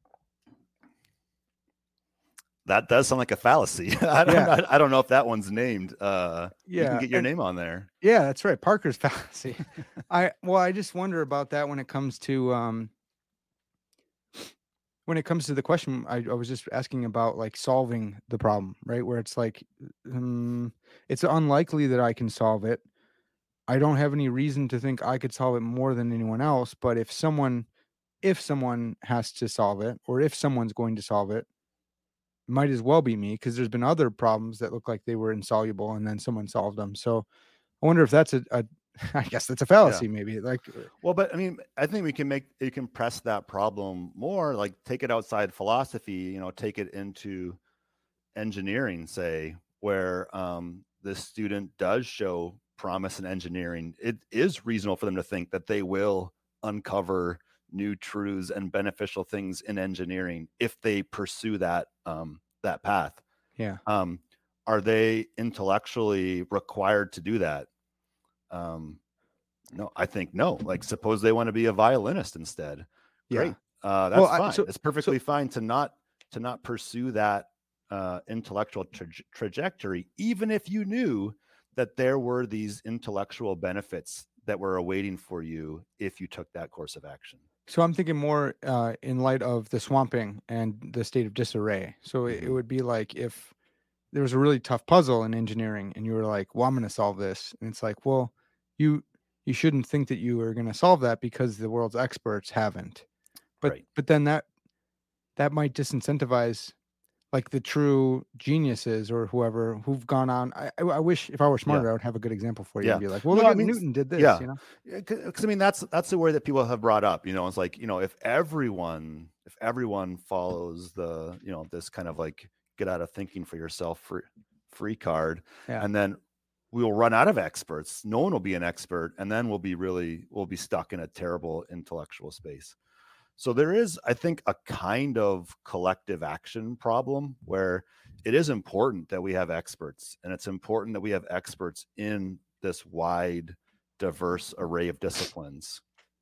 That does sound like a fallacy. I don't Yeah. know, I don't know if that one's named. Uh, you can Yeah, get your and- name on there. yeah, that's right. Parker's fallacy. I well, I just wonder about that when it comes to um when it comes to the question I, I was just asking about like solving the problem, right? Where it's like um, it's unlikely that I can solve it. I don't have any reason to think I could solve it more than anyone else, but if someone if someone has to solve it, or if someone's going to solve it, it might as well be me, because there's been other problems that look like they were insoluble and then someone solved them. So I wonder if that's a, a I guess that's a fallacy, maybe. Like, Well, but I mean, I think we can make, you can press that problem more, like take it outside philosophy, you know, take it into engineering, say, where um, the student does show promise in engineering. It is reasonable for them to think that they will uncover new truths and beneficial things in engineering if they pursue that, um, that path. yeah. Um, are they intellectually required to do that? Um, no, I think no. Like, suppose they want to be a violinist instead. Great. Yeah. Uh, that's Well, I- fine. so- it's perfectly fine to not, to not pursue that uh, intellectual tra- trajectory, even if you knew that there were these intellectual benefits that were awaiting for you if you took that course of action. So I'm thinking more uh, in light of the swamping and the state of disarray. So it, it Mhm. would be like if there was a really tough puzzle in engineering and you were like, well, I'm going to solve this. And it's like, well, you you shouldn't think that you are going to solve that because the world's experts haven't. But Right. but then that that might disincentivize like the true geniuses or whoever who've gone on. I I, I wish if I were smarter, Yeah. I would have a good example for you Yeah. and be like, well, No, look I at mean, Newton did this. yeah. You know? Because I mean, that's that's the word that people have brought up. You know, it's like, you know, if everyone if everyone follows the, you know, this kind of like get out of thinking for yourself free free card, Yeah. and then we will run out of experts. No one will be an expert, and then we'll be really we'll be stuck in a terrible intellectual space. So there is, I think, a kind of collective action problem where it is important that we have experts, and it's important that we have experts in this wide, diverse array of disciplines.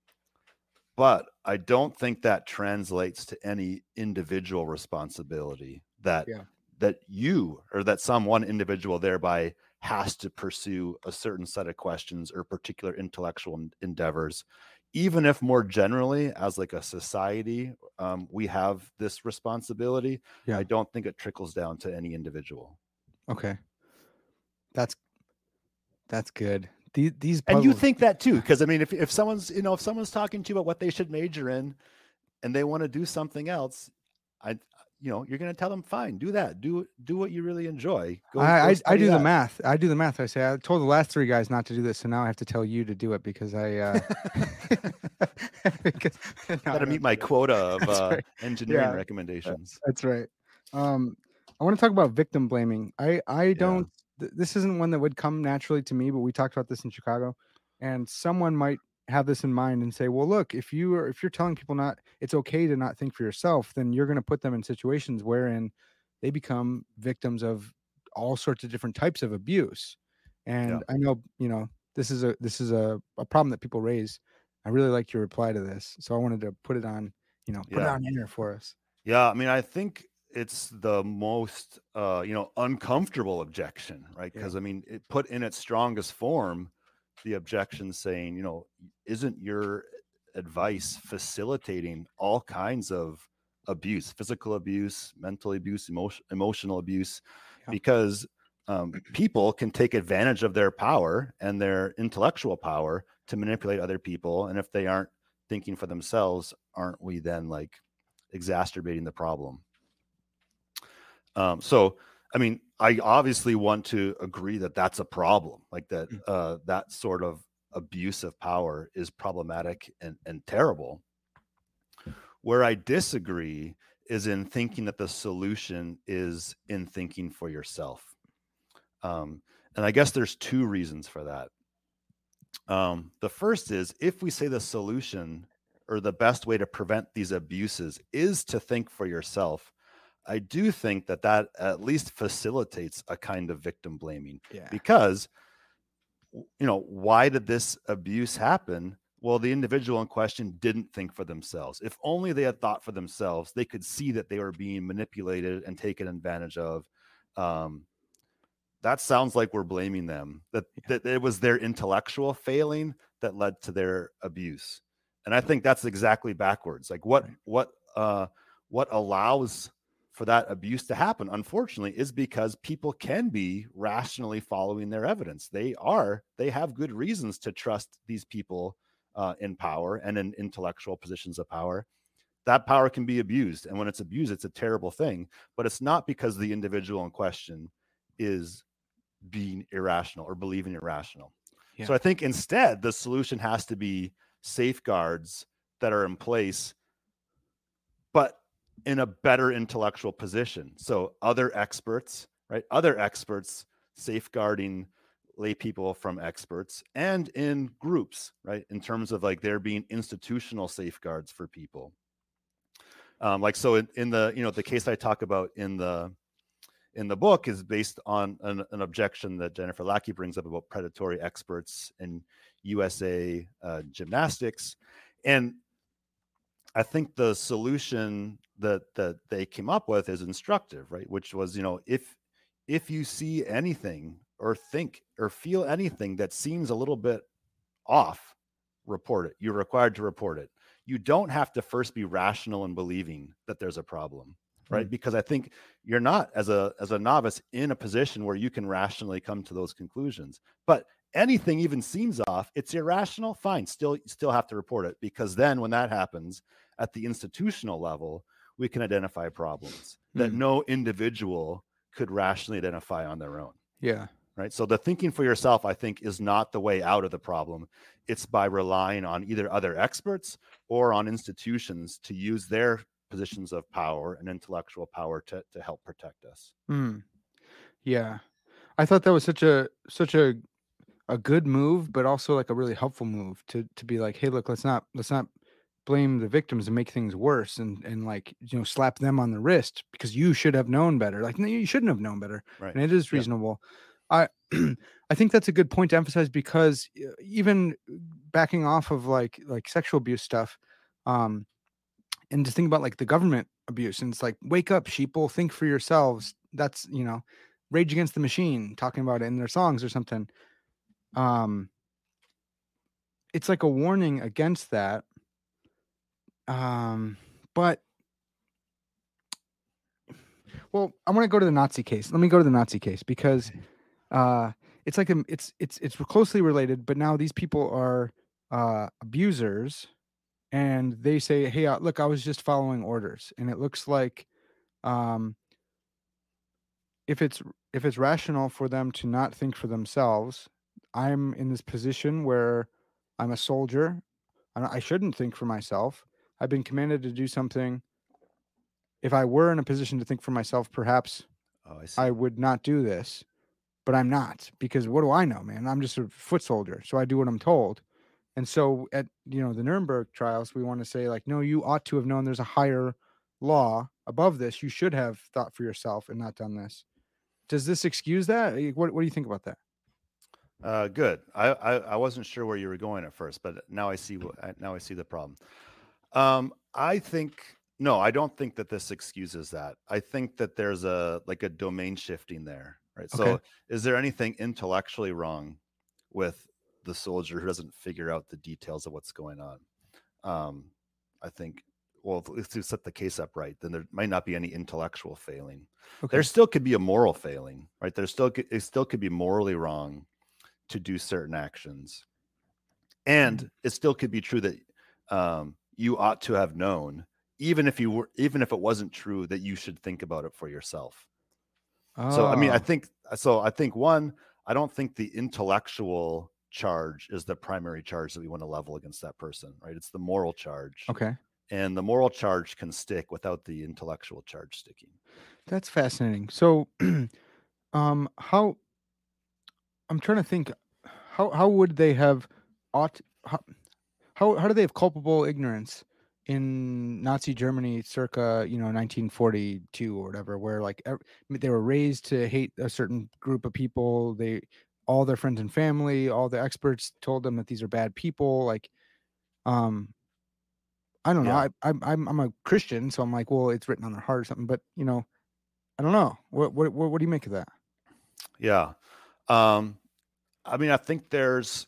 But I don't think that translates to any individual responsibility that Yeah. that you or that some one individual thereby has to pursue a certain set of questions or particular intellectual endeavors, even if more generally as like a society um, we have this responsibility. Yeah. I don't think it trickles down to any individual. Okay. That's that's good. These these And you puzzles- think that too, because I mean, if if someone's you know if someone's talking to you about what they should major in, and they want to do something else, I you know you're going to tell them, fine, do that, do do what you really enjoy. Go, I go I, I study do the that. math. I do the math. I say I told the last three guys not to do this, so now I have to tell you to do it because I uh because no, I Got to don't meet do my that. quota of That's uh, right. engineering Yeah. recommendations. That's right. Um, I want to talk about victim blaming. I I don't. Th- this isn't one that would come naturally to me, but we talked about this in Chicago, and someone might have this in mind and say, "Well, look, if you are if you're telling people not, it's okay to not think for yourself, then you're going to put them in situations wherein they become victims of all sorts of different types of abuse." And I know, you know, this is a this is a, a problem that people raise. I really like your reply to this, so I wanted to put it on, you know, put it Yeah. on air for us. Yeah, I mean, I think it's the most, uh, you know, uncomfortable objection, right? Yeah. Because I mean, it put in its strongest form, the objection saying, you know, isn't your advice facilitating all kinds of abuse, physical abuse, mental abuse, emotion, emotional abuse? Yeah. Because um, people can take advantage of their power and their intellectual power to manipulate other people, and if they aren't thinking for themselves, aren't we then like exacerbating the problem? Um, so, I mean, I obviously want to agree that that's a problem, like that, uh, that sort of abuse of power is problematic and, and terrible. Where I disagree is in thinking that the solution is in thinking for yourself. Um, and I guess there's two reasons for that. Um, the first is if we say the solution or the best way to prevent these abuses is to think for yourself, I do think that that at least facilitates a kind of victim blaming. Yeah. Because, you know, why did this abuse happen? Well, the individual in question didn't think for themselves. If only they had thought for themselves, they could see that they were being manipulated and taken advantage of. Um, that sounds like we're blaming them, that, Yeah. that it was their intellectual failing that led to their abuse. And I think that's exactly backwards. Like what, Right. what, uh, what allows for that abuse to happen, unfortunately, is because people can be rationally following their evidence. They are, they have good reasons to trust these people uh, in power and in intellectual positions of power. That power can be abused. And when it's abused, it's a terrible thing, but it's not because the individual in question is being irrational or believing irrational. Yeah. So I think instead the solution has to be safeguards that are in place, but in a better intellectual position. So other experts, right? Other experts safeguarding lay people from experts, and in groups, right? In terms of like there being institutional safeguards for people. Um, like, so in, in the, you know, the case I talk about in the, in the book is based on an, an objection that Jennifer Lackey brings up about predatory experts in U S A uh, gymnastics. And I think the solution that, that they came up with is instructive, right? Which was, you know, if, if you see anything or think or feel anything that seems a little bit off, report it. You're required to report it. You don't have to first be rational in believing that there's a problem, right? Mm. Because I think you're not, as a as a novice, in a position where you can rationally come to those conclusions. But anything even seems off, it's irrational, fine, still still have to report it, because then when that happens at the institutional level, we can identify problems mm. that no individual could rationally identify on their own. Yeah. Right. So the thinking for yourself, I think, is not the way out of the problem. It's by relying on either other experts or on institutions to use their positions of power and intellectual power to, to help protect us. Mm. Yeah. I thought that was such a such a a good move, but also like a really helpful move to to be like, hey, look, let's not let's not blame the victims and make things worse and and like, you know, slap them on the wrist because you should have known better. Like, no, you shouldn't have known better. Right. And it is reasonable. Yeah. I I think that's a good point to emphasize, because even backing off of like like sexual abuse stuff, um, and just think about like the government abuse, and it's like, wake up, sheeple, think for yourselves. That's, you know, Rage Against the Machine talking about it in their songs or something. Um, it's like a warning against that. Um, but well, I want to go to the Nazi case. Let me go to the Nazi case, because uh, it's like a, it's it's it's closely related. But now these people are uh, abusers, and they say, "Hey, uh, look, I was just following orders," and it looks like, um, if it's if it's rational for them to not think for themselves, I'm in this position where I'm a soldier. I, I shouldn't think for myself. I've been commanded to do something. If I were in a position to think for myself, perhaps Oh, I see. I would not do this, but I'm not, because what do I know, man? I'm just a foot soldier, so I do what I'm told. And so at, you know, the Nuremberg trials, we want to say like, no, you ought to have known there's a higher law above this. You should have thought for yourself and not done this. Does this excuse that? What What do you think about that? Uh, good. I, I I wasn't sure where you were going at first, but now I see what now I see the problem. Um, I think no, I don't think that this excuses that. I think that there's a like a domain shifting there, right? So, Okay. is there anything intellectually wrong with the soldier who doesn't figure out the details of what's going on? Um, I think. Well, if to set the case up right, then there might not be any intellectual failing. Okay. There still could be a moral failing, right? There still could, it still could be morally wrong to do certain actions, and Mhm. it still could be true that um, you ought to have known, even if you were, even if it wasn't true, that you should think about it for yourself. So, I mean, I Oh, think so. I think one, I don't think the intellectual charge is the primary charge that we want to level against that person, right? It's the moral charge, okay. and the moral charge can stick without the intellectual charge sticking. That's fascinating. So, um, how I'm trying to think, how how would they have ought how how, how do they have culpable ignorance in Nazi Germany circa, you know, nineteen forty-two or whatever, where like ev- they were raised to hate a certain group of people. They all their friends and family, all the experts told them that these are bad people. Like, um, I don't know. Yeah, I, I I'm I'm a Christian, so I'm like, well, it's written on their heart or something. But you know, I don't know. What what what, what do you make of that? yeah. Um, I mean, I think there's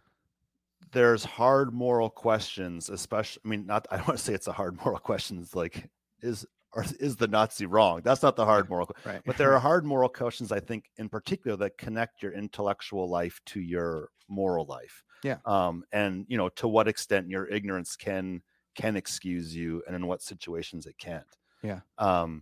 there's hard moral questions, especially. I mean, not. I don't want to say it's a hard moral question. It's like, is or is the Nazi wrong? That's not the hard Yeah, moral. que- right. But there are hard moral questions, I think, in particular, that connect your intellectual life to your moral life. Yeah. Um, and you know, to what extent your ignorance can can excuse you, and in what situations it can't. Yeah. Um,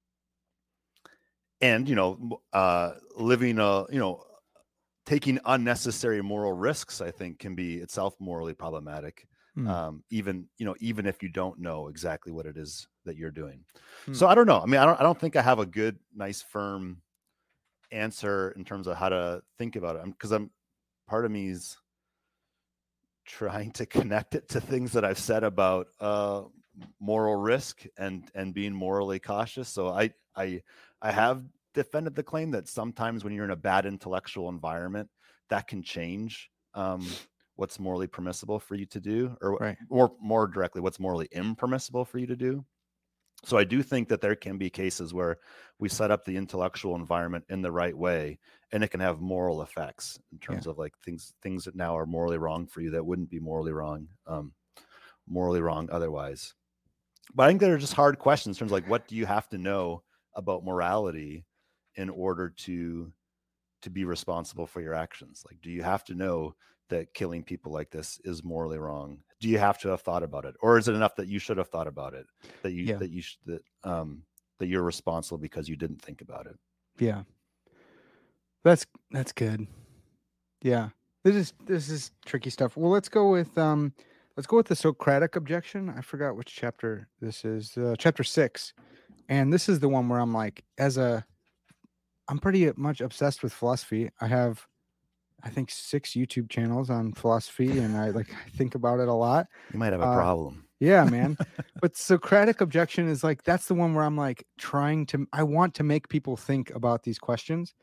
and you know, m- uh, living a you know taking unnecessary moral risks, I think, can be itself morally problematic. Hmm. Um, even you know, even if you don't know exactly what it is that you're doing. Hmm. So I don't know. I mean, I don't. I don't think I have a good, nice, firm answer in terms of how to think about it. Because I'm, I'm part of me is trying to connect it to things that I've said about uh, moral risk and and being morally cautious. So I I I have defended the claim that sometimes when you're in a bad intellectual environment, that can change um, what's morally permissible for you to do, or Right. more more directly, what's morally impermissible for you to do. So I do think that there can be cases where we set up the intellectual environment in the right way, and it can have moral effects in terms Yeah. of like things things that now are morally wrong for you that wouldn't be morally wrong, um, morally wrong otherwise. But I think there are just hard questions in terms of like, what do you have to know about morality in order to to be responsible for your actions? Like, do you have to know that killing people like this is morally wrong? Do you have to have thought about it, or is it enough that you should have thought about it, that you Yeah. that you sh- that um that you're responsible because you didn't think about it? Yeah. That's that's good. Yeah. This is this is tricky stuff. Well, let's go with um let's go with the Socratic objection. I forgot which chapter this is. Uh, chapter six. And this is the one where I'm like, as a I'm pretty much obsessed with philosophy. I have I think six YouTube channels on philosophy, and I like I think about it a lot. You might have a Uh problem. yeah, man. But Socratic objection is like that's the one where I'm like trying to I want to make people think about these questions.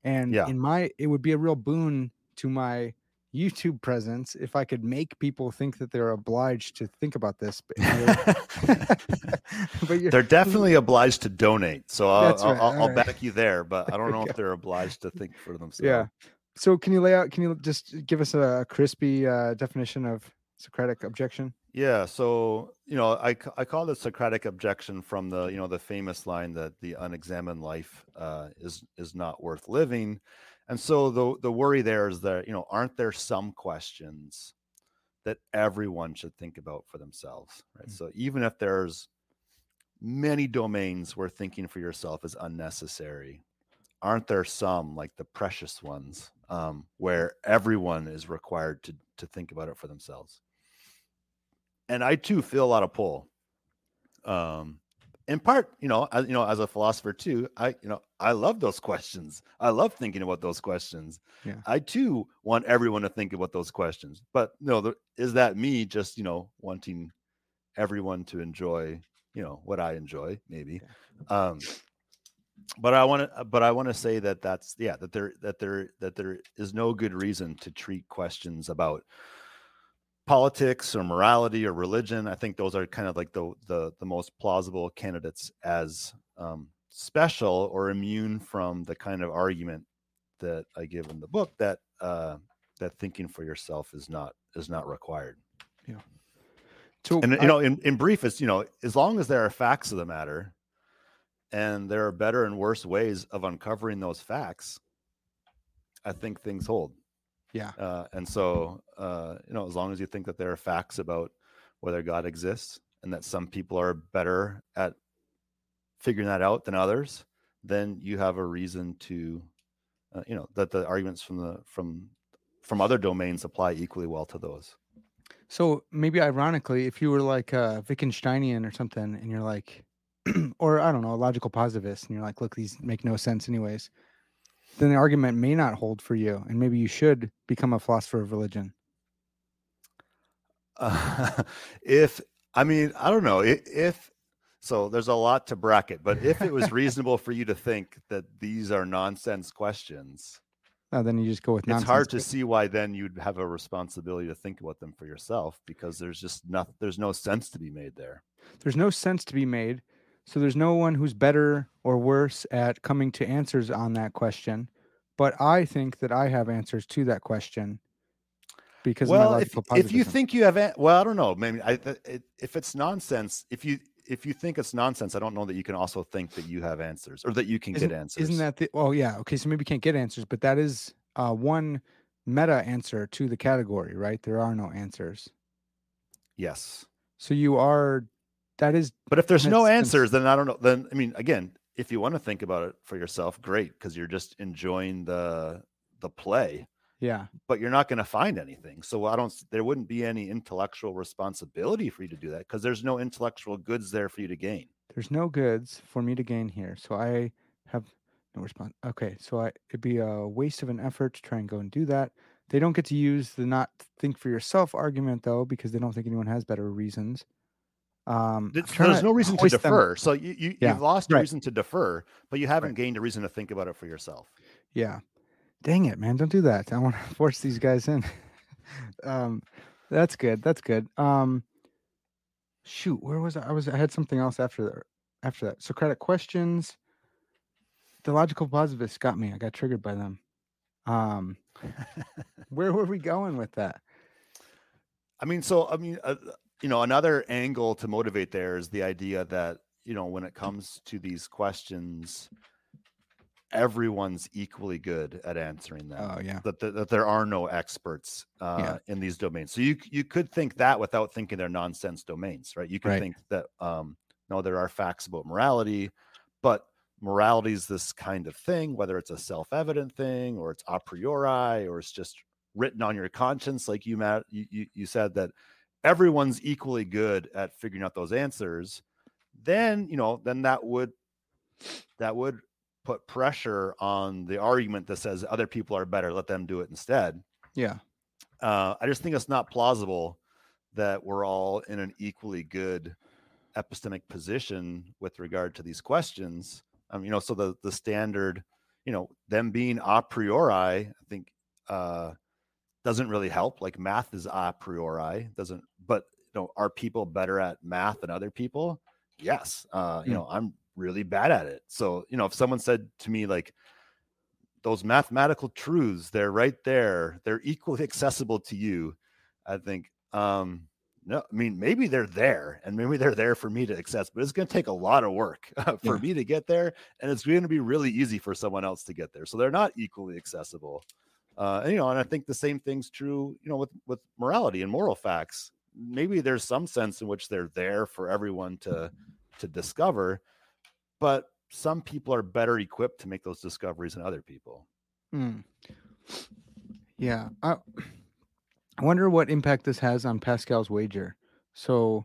And Yeah. in my, it would be a real boon to my YouTube presence if I could make people think that they're obliged to think about this. But you're, but you're They're definitely obliged to donate. So I'll, That's right. I'll, All I'll right. back you there, but I don't know Okay. if they're obliged to think for themselves. Yeah. So can you lay out, can you just give us a crispy uh, definition of Socratic objection? Yeah. So, you know, I, I call the Socratic objection from the, you know, the famous line that the unexamined life uh, is, is not worth living. And so the, the worry there is that, you know, aren't there some questions that everyone should think about for themselves, right? Mm-hmm. So even if there's many domains where thinking for yourself is unnecessary, aren't there some, like the precious ones, um, where everyone is required to to think about it for themselves? And I too feel a lot of pull. Um, in part, you know, as, you know, as a philosopher too, I, you know, I love those questions. I love thinking about those questions. Yeah. I too want everyone to think about those questions. But you know, the, is that me just, you know, wanting everyone to enjoy, you know, what I enjoy, maybe. Yeah. Um, but I want to, but I want to say that that's, yeah, that there, that there, that there is no good reason to treat questions about politics or morality or religion. I think those are kind of like the, the, the most plausible candidates as um, special or immune from the kind of argument that I give in the book that, uh, that thinking for yourself is not, is not required. Yeah. So, and, you I, know, in, in brief, it's, you know, as long as there are facts of the matter and there are better and worse ways of uncovering those facts, I think things hold. Yeah. Uh, and so, uh, you know, as long as you think that there are facts about whether God exists and that some people are better at figuring that out than others, then you have a reason to, uh, you know, that the arguments from the, from, from other domains apply equally well to those. So maybe ironically, if you were like a Wittgensteinian or something, and you're like, or I don't know, a logical positivist, and you're like, look, these make no sense anyways, then the argument may not hold for you, and maybe you should become a philosopher of religion. Uh, if, I mean, I don't know if, if, so there's a lot to bracket, but if it was reasonable for you to think that these are nonsense questions, oh, then you just go with it's nonsense. hard to see why then you'd have a responsibility to think about them for yourself, because there's just not, there's no sense to be made there. There's no sense to be made. So there's no one who's better or worse at coming to answers on that question. But I think that I have answers to that question because well, of my logical if, positivism. if you think you have, well, I don't know, maybe I, it, if it's nonsense, if you, if you think it's nonsense, I don't know that you can also think that you have answers or that you can isn't, get answers. Isn't that the, oh yeah. Okay. So maybe you can't get answers, but that is uh, one meta answer to the category, right? There are no answers. Yes. So you are, that is, but if there's no answers, then I don't know. Then, I mean, again, if you want to think about it for yourself, great. Cause you're just enjoying the, the play. Yeah. But you're not going to find anything. So I don't, there wouldn't be any intellectual responsibility for you to do that because there's no intellectual goods there for you to gain. There's no goods for me to gain here. So I have no response. Okay. So I, it'd be a waste of an effort to try and go and do that. They don't get to use the not think for yourself argument though, because they don't think anyone has better reasons. Um, there's no reason to defer. Them. So you, you, yeah, you've lost right. a reason to defer, but you haven't right. gained a reason to think about it for yourself. Yeah. Dang it, man. Don't do that. I want to force these guys in. um, that's good. That's good. Um, shoot, where was I? I was, I had something else after that. After that. Socratic questions. The logical positivists got me. I got triggered by them. Um, where were we going with that? I mean, so, I mean, uh, you know, another angle to motivate there is the idea that, you know, when it comes to these questions, everyone's equally good at answering them. Oh yeah. That, that, that there are no experts uh, yeah. in these domains. So you, you could think that without thinking they're nonsense domains, right? You can right. think that, um, no, there are facts about morality, but morality is this kind of thing, whether it's a self-evident thing or it's a priori, or it's just written on your conscience. Like you, Matt, you, you, you said that everyone's equally good at figuring out those answers. Then, you know, then that would, that would put pressure on the argument that says other people are better, let them do it instead. Yeah. Uh, I just think it's not plausible that we're all in an equally good epistemic position with regard to these questions. Um, you know, so the, the standard, you know, them being a priori, I think, uh, doesn't really help. Like math is a priori, doesn't, but you know, are people better at math than other people? Yes. Uh, you Mm. know, I'm really bad at it. So, you know, if someone said to me, like, those mathematical truths, they're right there, they're equally accessible to you, I think, um, no, I mean, maybe they're there and maybe they're there for me to access, but it's going to take a lot of work for Yeah. me to get there. And it's going to be really easy for someone else to get there. So they're not equally accessible. Uh, and, you know, and I think the same thing's true, you know, with, with morality and moral facts. Maybe there's some sense in which they're there for everyone to, to discover, but some people are better equipped to make those discoveries than other people. Mm. Yeah. I, I wonder what impact this has on Pascal's wager. So,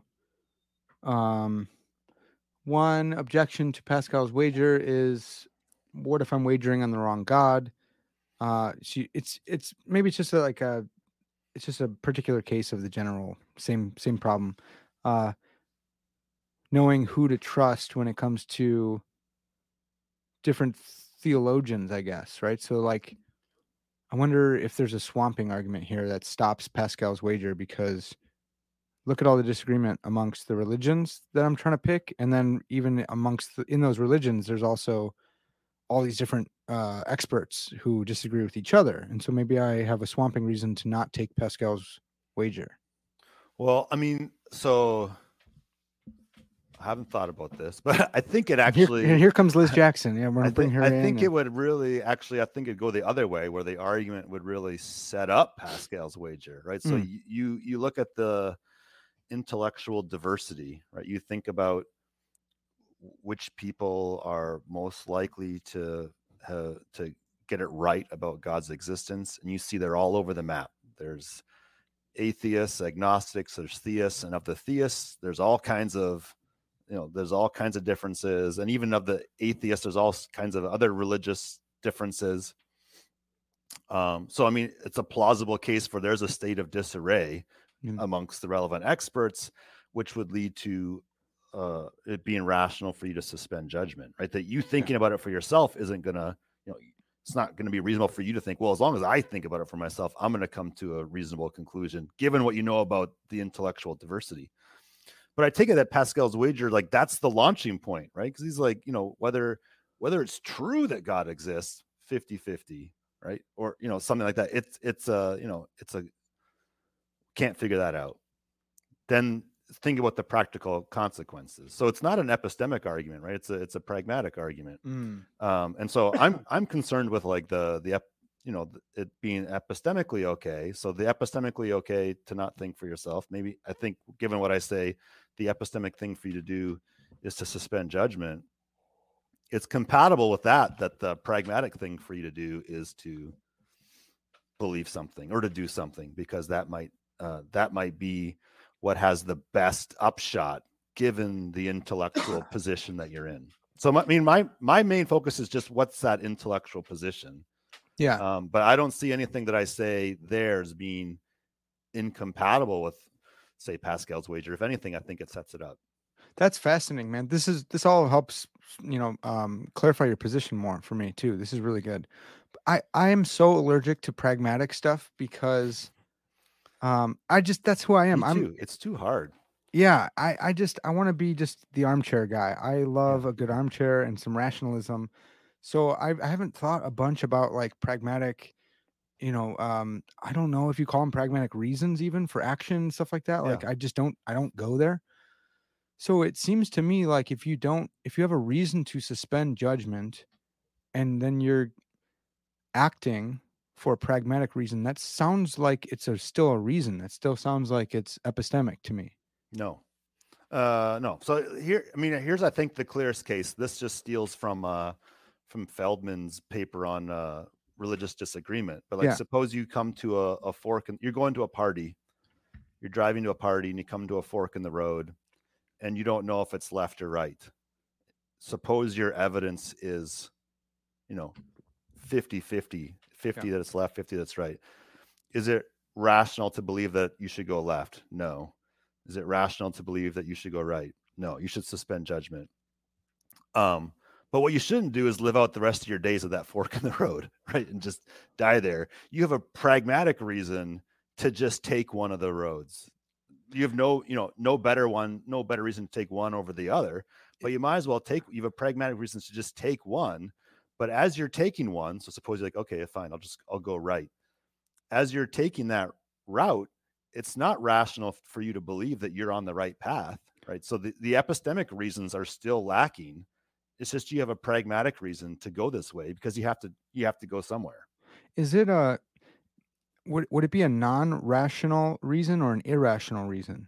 um, one objection to Pascal's wager is, what if I'm wagering on the wrong god? Uh, she, it's, it's maybe it's just a, like a, it's just a particular case of the general same, same problem. Uh, knowing who to trust when it comes to different theologians, I guess, right? So, like, I wonder if there's a swamping argument here that stops Pascal's wager, because look at all the disagreement amongst the religions that I'm trying to pick. And then even amongst the, in those religions, there's also all these different uh, experts who disagree with each other. And so maybe I have a swamping reason to not take Pascal's wager. Well, I mean, so I haven't thought about this, but I think it And here, actually, and here comes Liz Jackson. Yeah, we're I gonna bring think, her I in. think and- it would really actually, I think it'd go the other way, where the argument would really set up Pascal's wager, right? So Mm. you, you, you look at the intellectual diversity, right? You think about which people are most likely to, uh, to get it right about God's existence. And you see they're all over the map. There's atheists, agnostics, there's theists, and of the theists, there's all kinds of, you know, there's all kinds of differences. And even of the atheists, there's all kinds of other religious differences. Um, so, I mean, it's a plausible case for there's a state of disarray Mm. amongst the relevant experts, which would lead to uh, it being rational for you to suspend judgment, right? That you thinking about it for yourself isn't going to, you know, it's not going to be reasonable for you to think, well, as long as I think about it for myself, I'm going to come to a reasonable conclusion, given what you know about the intellectual diversity. But I take it that Pascal's wager, like, that's the launching point, right? Because he's like, you know, whether whether it's true that God exists, fifty-fifty, right? Or, you know, something like that. It's it's a, you know, it's a, can't figure that out. Then think about the practical consequences. So it's not an epistemic argument, right? It's a it's a pragmatic argument. Mm. Um, and so I'm I'm concerned with like the the ep, you know, it being epistemically okay. So the epistemically okay to not think for yourself. Maybe I think, given what I say, the epistemic thing for you to do is to suspend judgment. It's compatible with that, that the pragmatic thing for you to do is to believe something or to do something, because that might uh, that might be what has the best upshot given the intellectual position that you're in. So, I mean, my my main focus is just what's that intellectual position. Yeah. Um, but I don't see anything that I say there as being incompatible with, say, Pascal's wager. If anything, I think it sets it up. That's fascinating, man. This is this all helps, you know, um, clarify your position more for me too. This is really good. I I am so allergic to pragmatic stuff because, um, I just that's who I am. Me I'm too. It's too hard. yeah. I I just I want to be just the armchair guy. I love a good armchair and some rationalism. So I I haven't thought a bunch about like pragmatic, you know, um, I don't know if you call them pragmatic reasons even for action, stuff like that. Yeah. Like I just don't I don't go there. So it seems to me like if you don't, if you have a reason to suspend judgment and then you're acting for a pragmatic reason, that sounds like it's a, still a reason. That still sounds like it's epistemic to me. No, uh, no. So here, I mean, here's, I think, the clearest case. This just steals from, uh, from Feldman's paper on uh, religious disagreement. But like, Yeah. suppose you come to a, a fork and you're going to a party, you're driving to a party and you come to a fork in the road and you don't know if it's left or right. Suppose your evidence is, you know, fifty fifty, fifty Yeah. that it's left, fifty that's right. Is it rational to believe that you should go left? No. Is it rational to believe that you should go right? No. You should suspend judgment. Um, But what you shouldn't do is live out the rest of your days at that fork in the road, right? And just die there. You have a pragmatic reason to just take one of the roads. You have no, you know, no better one, no better reason to take one over the other, but you might as well take, you have a pragmatic reason to just take one. But as you're taking one, so suppose you're like, okay, fine, I'll just, I'll go right. As you're taking that route, it's not rational for you to believe that you're on the right path, right? So the, the epistemic reasons are still lacking. It's just you have a pragmatic reason to go this way because you have to you have to go somewhere. Is it a would would it be a non-rational reason or an irrational reason?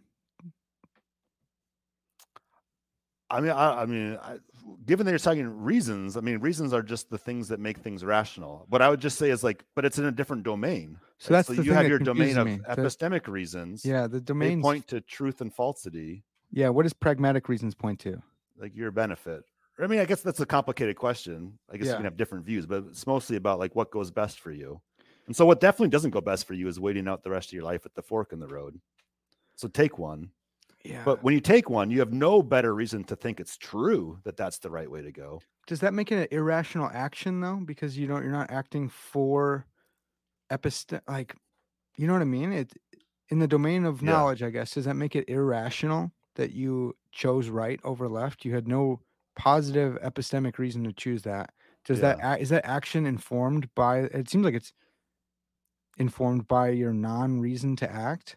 I mean, I, I mean, I, given that you're talking reasons, I mean, reasons are just the things that make things rational. What I would just say is like, but it's in a different domain. So right? that's so the you thing have that your domain of me. epistemic the, reasons. Yeah, the domains point to truth and falsity. Yeah, what does pragmatic reasons point to? Like your benefit. I mean, I guess that's a complicated question. I guess yeah. you can have different views, but it's mostly about like what goes best for you. And so what definitely doesn't go best for you is waiting out the rest of your life at the fork in the road. So take one. Yeah. But when you take one, you have no better reason to think it's true that that's the right way to go. Does that make it an irrational action though? Because you don't, you're not acting for epist like, you know what I mean? It in the domain of knowledge, yeah. I guess. Does that make it irrational that you chose right over left? You had no positive epistemic reason to choose that. Does yeah. that is that action informed by? It seems like it's informed by your non-reason to act.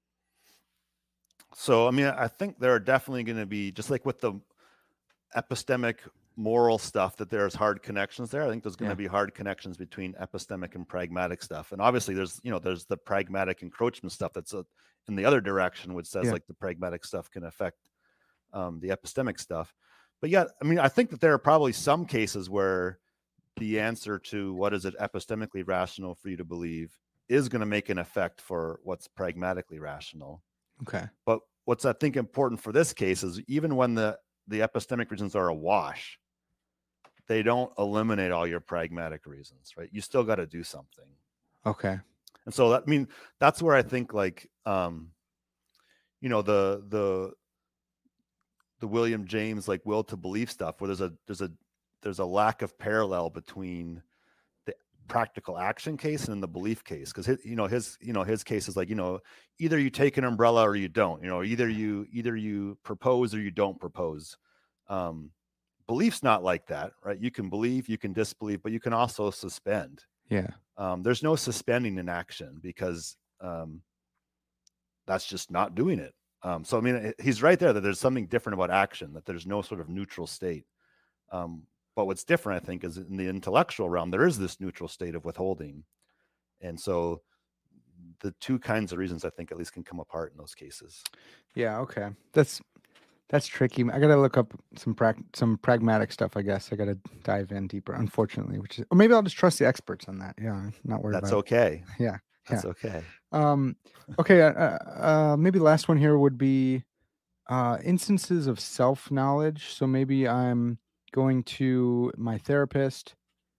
So, I mean, I think there are definitely going to be, just like with the epistemic moral stuff, that there's hard connections there. I think there's going yeah. to be hard connections between epistemic and pragmatic stuff. And obviously there's, you know, there's the pragmatic encroachment stuff that's a, in the other direction, which says yeah. like the pragmatic stuff can affect um, the epistemic stuff. But yeah, I mean, I think that there are probably some cases where the answer to what is it epistemically rational for you to believe is going to make an effect for what's pragmatically rational. Okay. But what's I think important for this case is even when the, the epistemic reasons are awash, they don't eliminate all your pragmatic reasons, right? You still got to do something. Okay. And so that I mean, that's where I think like, um, you know, the, the, the William James, like will to believe stuff where there's a, there's a, there's a lack of parallel between the practical action case and the belief case. Cause his, you know, his, you know, his case is like, you know, either you take an umbrella or you don't, you know, either you, either you propose or you don't propose. Um, belief's not like that, right? You can believe, you can disbelieve, but you can also suspend. Yeah. Um, there's no suspending in action because, um, that's just not doing it. Um, so, I mean, he's right there that there's something different about action, that there's no sort of neutral state. Um, But what's different, I think, is in the intellectual realm, there is this neutral state of withholding. And so the two kinds of reasons, I think, at least can come apart in those cases. Yeah, okay. That's that's tricky. I got to look up some prac- some pragmatic stuff, I guess. I got to dive in deeper, unfortunately, which is, or maybe I'll just trust the experts on that. Yeah, I'm not worried That's about okay. it. Yeah. That's yeah. okay. Um, okay, uh, uh, maybe the last one here would be uh, instances of self-knowledge. So maybe I'm going to my therapist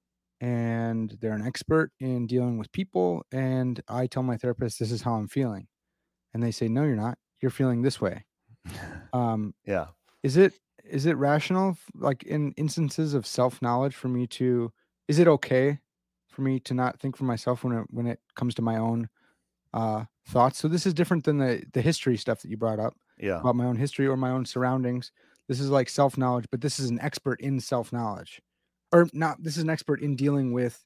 and they're an expert in dealing with people, and I tell my therapist this is how I'm feeling, and they say, no, you're not, you're feeling this way. Um yeah is it is it rational, like in instances of self-knowledge, for me to, is it okay for me to not think for myself when it when it comes to my own uh thoughts? So this is different than the the history stuff that you brought up yeah about my own history or my own surroundings. This is like self-knowledge, but this is an expert in self-knowledge, or not. This is an expert in dealing with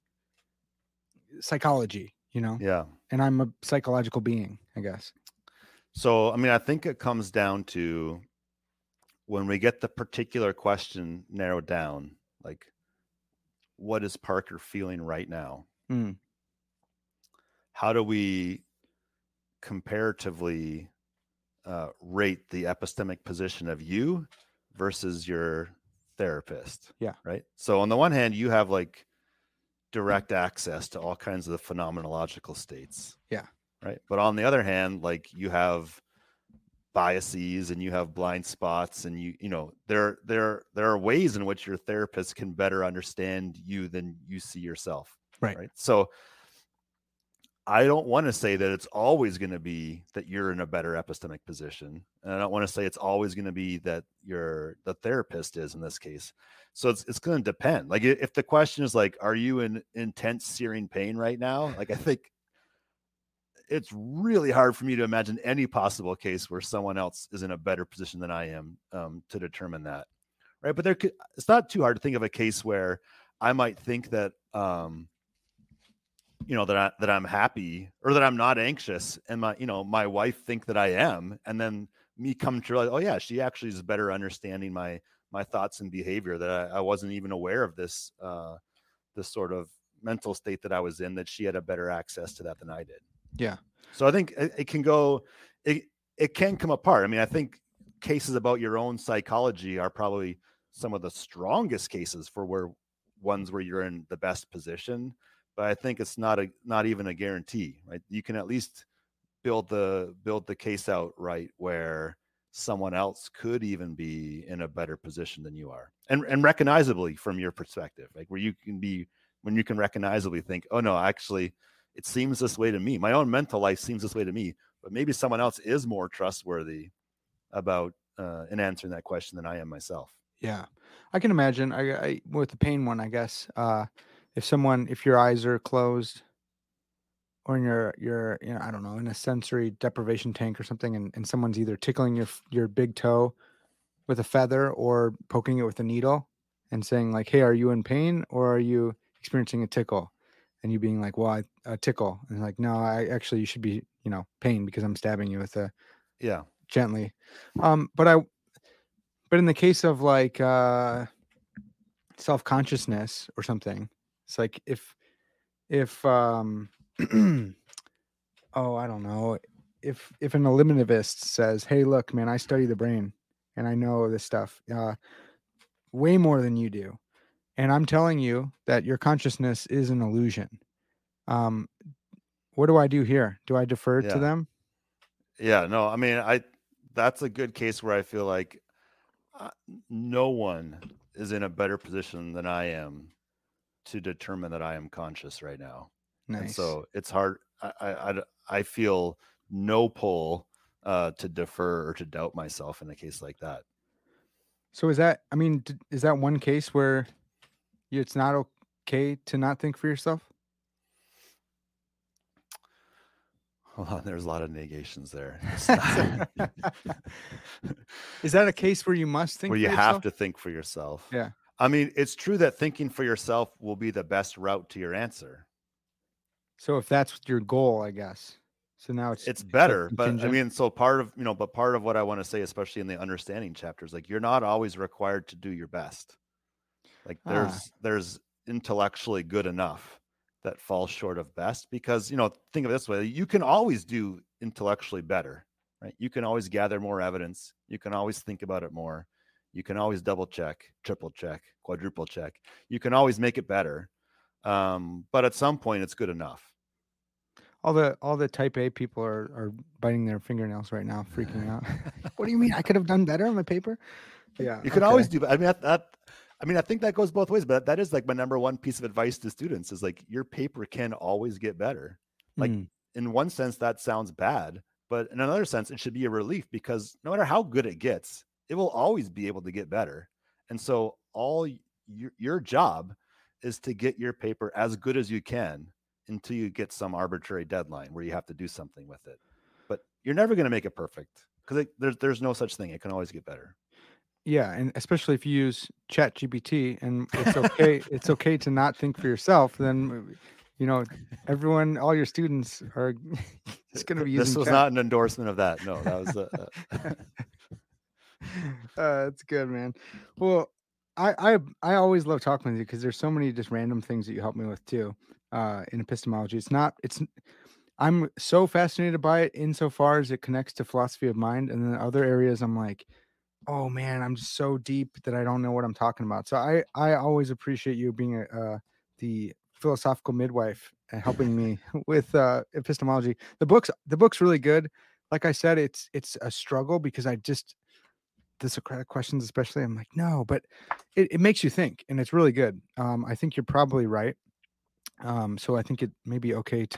psychology, you know? Yeah. And I'm a psychological being, I guess. So, I mean, I think it comes down to when we get the particular question narrowed down, like, what is Parker feeling right now? Mm. How do we comparatively uh, rate the epistemic position of you versus your therapist? Yeah. Right. So on the one hand, you have like direct access to all kinds of the phenomenological states. Yeah. Right. But on the other hand, like you have biases and you have blind spots, and you, you know, there, there, there are ways in which your therapist can better understand you than you see yourself. Right. Right. So I don't want to say that it's always going to be that you're in a better epistemic position. And I don't want to say it's always going to be that you're the therapist is in this case. So it's it's going to depend. Like if the question is like, are you in intense searing pain right now? Like I think it's really hard for me to imagine any possible case where someone else is in a better position than I am um, to determine that. Right. But there could, it's not too hard to think of a case where I might think that, um, you know, that I, that I'm happy or that I'm not anxious, and my, you know, my wife think that I am, and then me come to realize, oh yeah, she actually is better understanding my, my thoughts and behavior, that I, I wasn't even aware of this, uh, this sort of mental state that I was in, that she had a better access to that than I did. Yeah. So I think it, it can go, it, it can come apart. I mean, I think cases about your own psychology are probably some of the strongest cases for where ones where you're in the best position. But I think it's not a, not even a guarantee, right? You can at least build the, build the case out right where someone else could even be in a better position than you are. And, and recognizably from your perspective, like where you can be, when you can recognizably think, oh no, actually it seems this way to me. My own mental life seems this way to me, but maybe someone else is more trustworthy about uh, in answering that question than I am myself. Yeah, I can imagine. I, I with the pain one, I guess. Uh, if someone, if your eyes are closed, or in your your, you know, I don't know, in a sensory deprivation tank or something, and, and someone's either tickling your your big toe with a feather or poking it with a needle, and saying like, "Hey, are you in pain or are you experiencing a tickle?" And you being like, "Well, I, a tickle," and like, "No, I actually you should be, you know, pain because I'm stabbing you with a yeah gently." Um, but I. But in the case of like uh, self-consciousness or something, it's like if, if, um, oh, I don't know, if, if an eliminativist says, "Hey, look, man, I study the brain and I know this stuff uh, way more than you do. And I'm telling you that your consciousness is an illusion. Um, what do I do here? Do I defer yeah to them?" Yeah, no, I mean, I, that's a good case where I feel like uh, no one is in a better position than I am to determine that I am conscious right now. Nice. And so it's hard. I, I, I, I feel no pull uh, to defer or to doubt myself in a case like that. So is that, I mean, d- is that one case where it's not okay to not think for yourself? Hold on, there's a lot of negations there. Is that a case where you must think where for you yourself? have to think for yourself? Yeah. I mean, it's true that thinking for yourself will be the best route to your answer. So if that's your goal, I guess. So now it's it's it's better, like but I contingent. mean, so part of, you know, but part of what I want to say, especially in the understanding chapters, like you're not always required to do your best. Like Ah. there's, there's intellectually good enough that falls short of best, because, you know, think of it this way, you can always do intellectually better, right? You can always gather more evidence. You can always think about it more. You can always double check, triple check, quadruple check. You can always make it better. Um, but at some point it's good enough. All the all the type A people are, are biting their fingernails right now, freaking out. What do you mean? I could have done better on my paper? Yeah. You can okay. always do, I mean, that, that, I mean, I think that goes both ways, but that is like my number one piece of advice to students is like, your paper can always get better. Like Mm. in one sense that sounds bad, but in another sense, it should be a relief, because no matter how good it gets, it will always be able to get better. And so all your, your job is to get your paper as good as you can until you get some arbitrary deadline where you have to do something with it. But you're never going to make it perfect, because there's, there's no such thing. It can always get better. Yeah, and especially if you use Chat G P T and it's okay, it's okay to not think for yourself. Then, you know, everyone, all your students are just going to be using. This was Chat. not an endorsement of that. No, that was. A, a uh, that's good, man. Well, I I I always love talking with you because there's so many just random things that you help me with too. Uh, in epistemology, it's not. It's. I'm so fascinated by it insofar as it connects to philosophy of mind, and then other areas I'm like, oh man, I'm just so deep that I don't know what I'm talking about. So I, I always appreciate you being a, uh, the philosophical midwife and helping me with uh, epistemology. The book's the book's really good. Like I said, it's it's a struggle because I just the Socratic questions, especially. I'm like, no, but it, it makes you think, and it's really good. Um, I think you're probably right. Um, so I think it may be okay to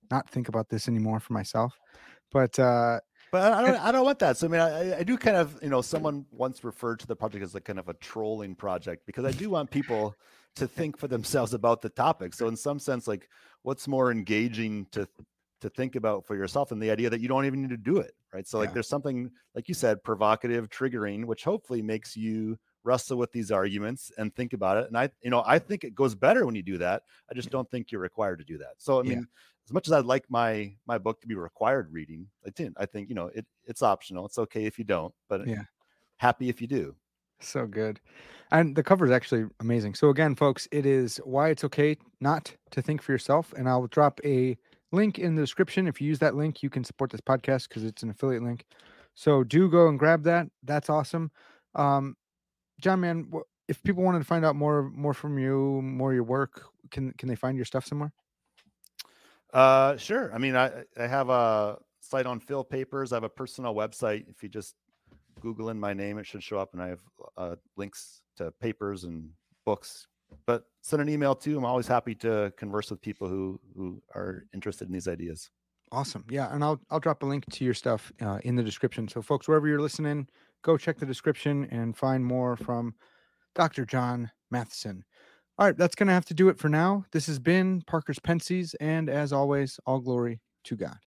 not think about this anymore for myself. But uh, But I don't, I don't want that. So I mean, I, I do kind of, you know, someone once referred to the project as like kind of a trolling project, because I do want people to think for themselves about the topic. So in some sense, like, what's more engaging to to think about for yourself, and the idea that you don't even need to do it, right? So like, Yeah. there's something, like you said, provocative, triggering, which hopefully makes you wrestle with these arguments and think about it. And I, you know, I think it goes better when you do that. I just don't think you're required to do that. So I mean, Yeah. as much as I'd like my my book to be required reading, I didn't. I think, you know, it it's optional. It's okay if you don't, but Yeah. happy if you do. So good. And the cover is actually amazing. So again, folks, it is Why It's Okay Not to Think for Yourself. And I'll drop a link in the description. If you use that link, you can support this podcast because it's an affiliate link. So do go and grab that. That's awesome. Um, John, man, wh- if people wanted to find out more more from you, more of your work, can can they find your stuff somewhere? Uh, sure. I mean, I I have a site on Phil Papers. I have a personal website. If you just Google in my name, it should show up, and I have uh, links to papers and books. But send an email too. I'm always happy to converse with people who who are interested in these ideas. Awesome. Yeah, and I'll I'll drop a link to your stuff uh, in the description. So folks, wherever you're listening, go check the description and find more from Doctor John Matheson. All right, that's going to have to do it for now. This has been Parker's Pensies, and as always, all glory to God.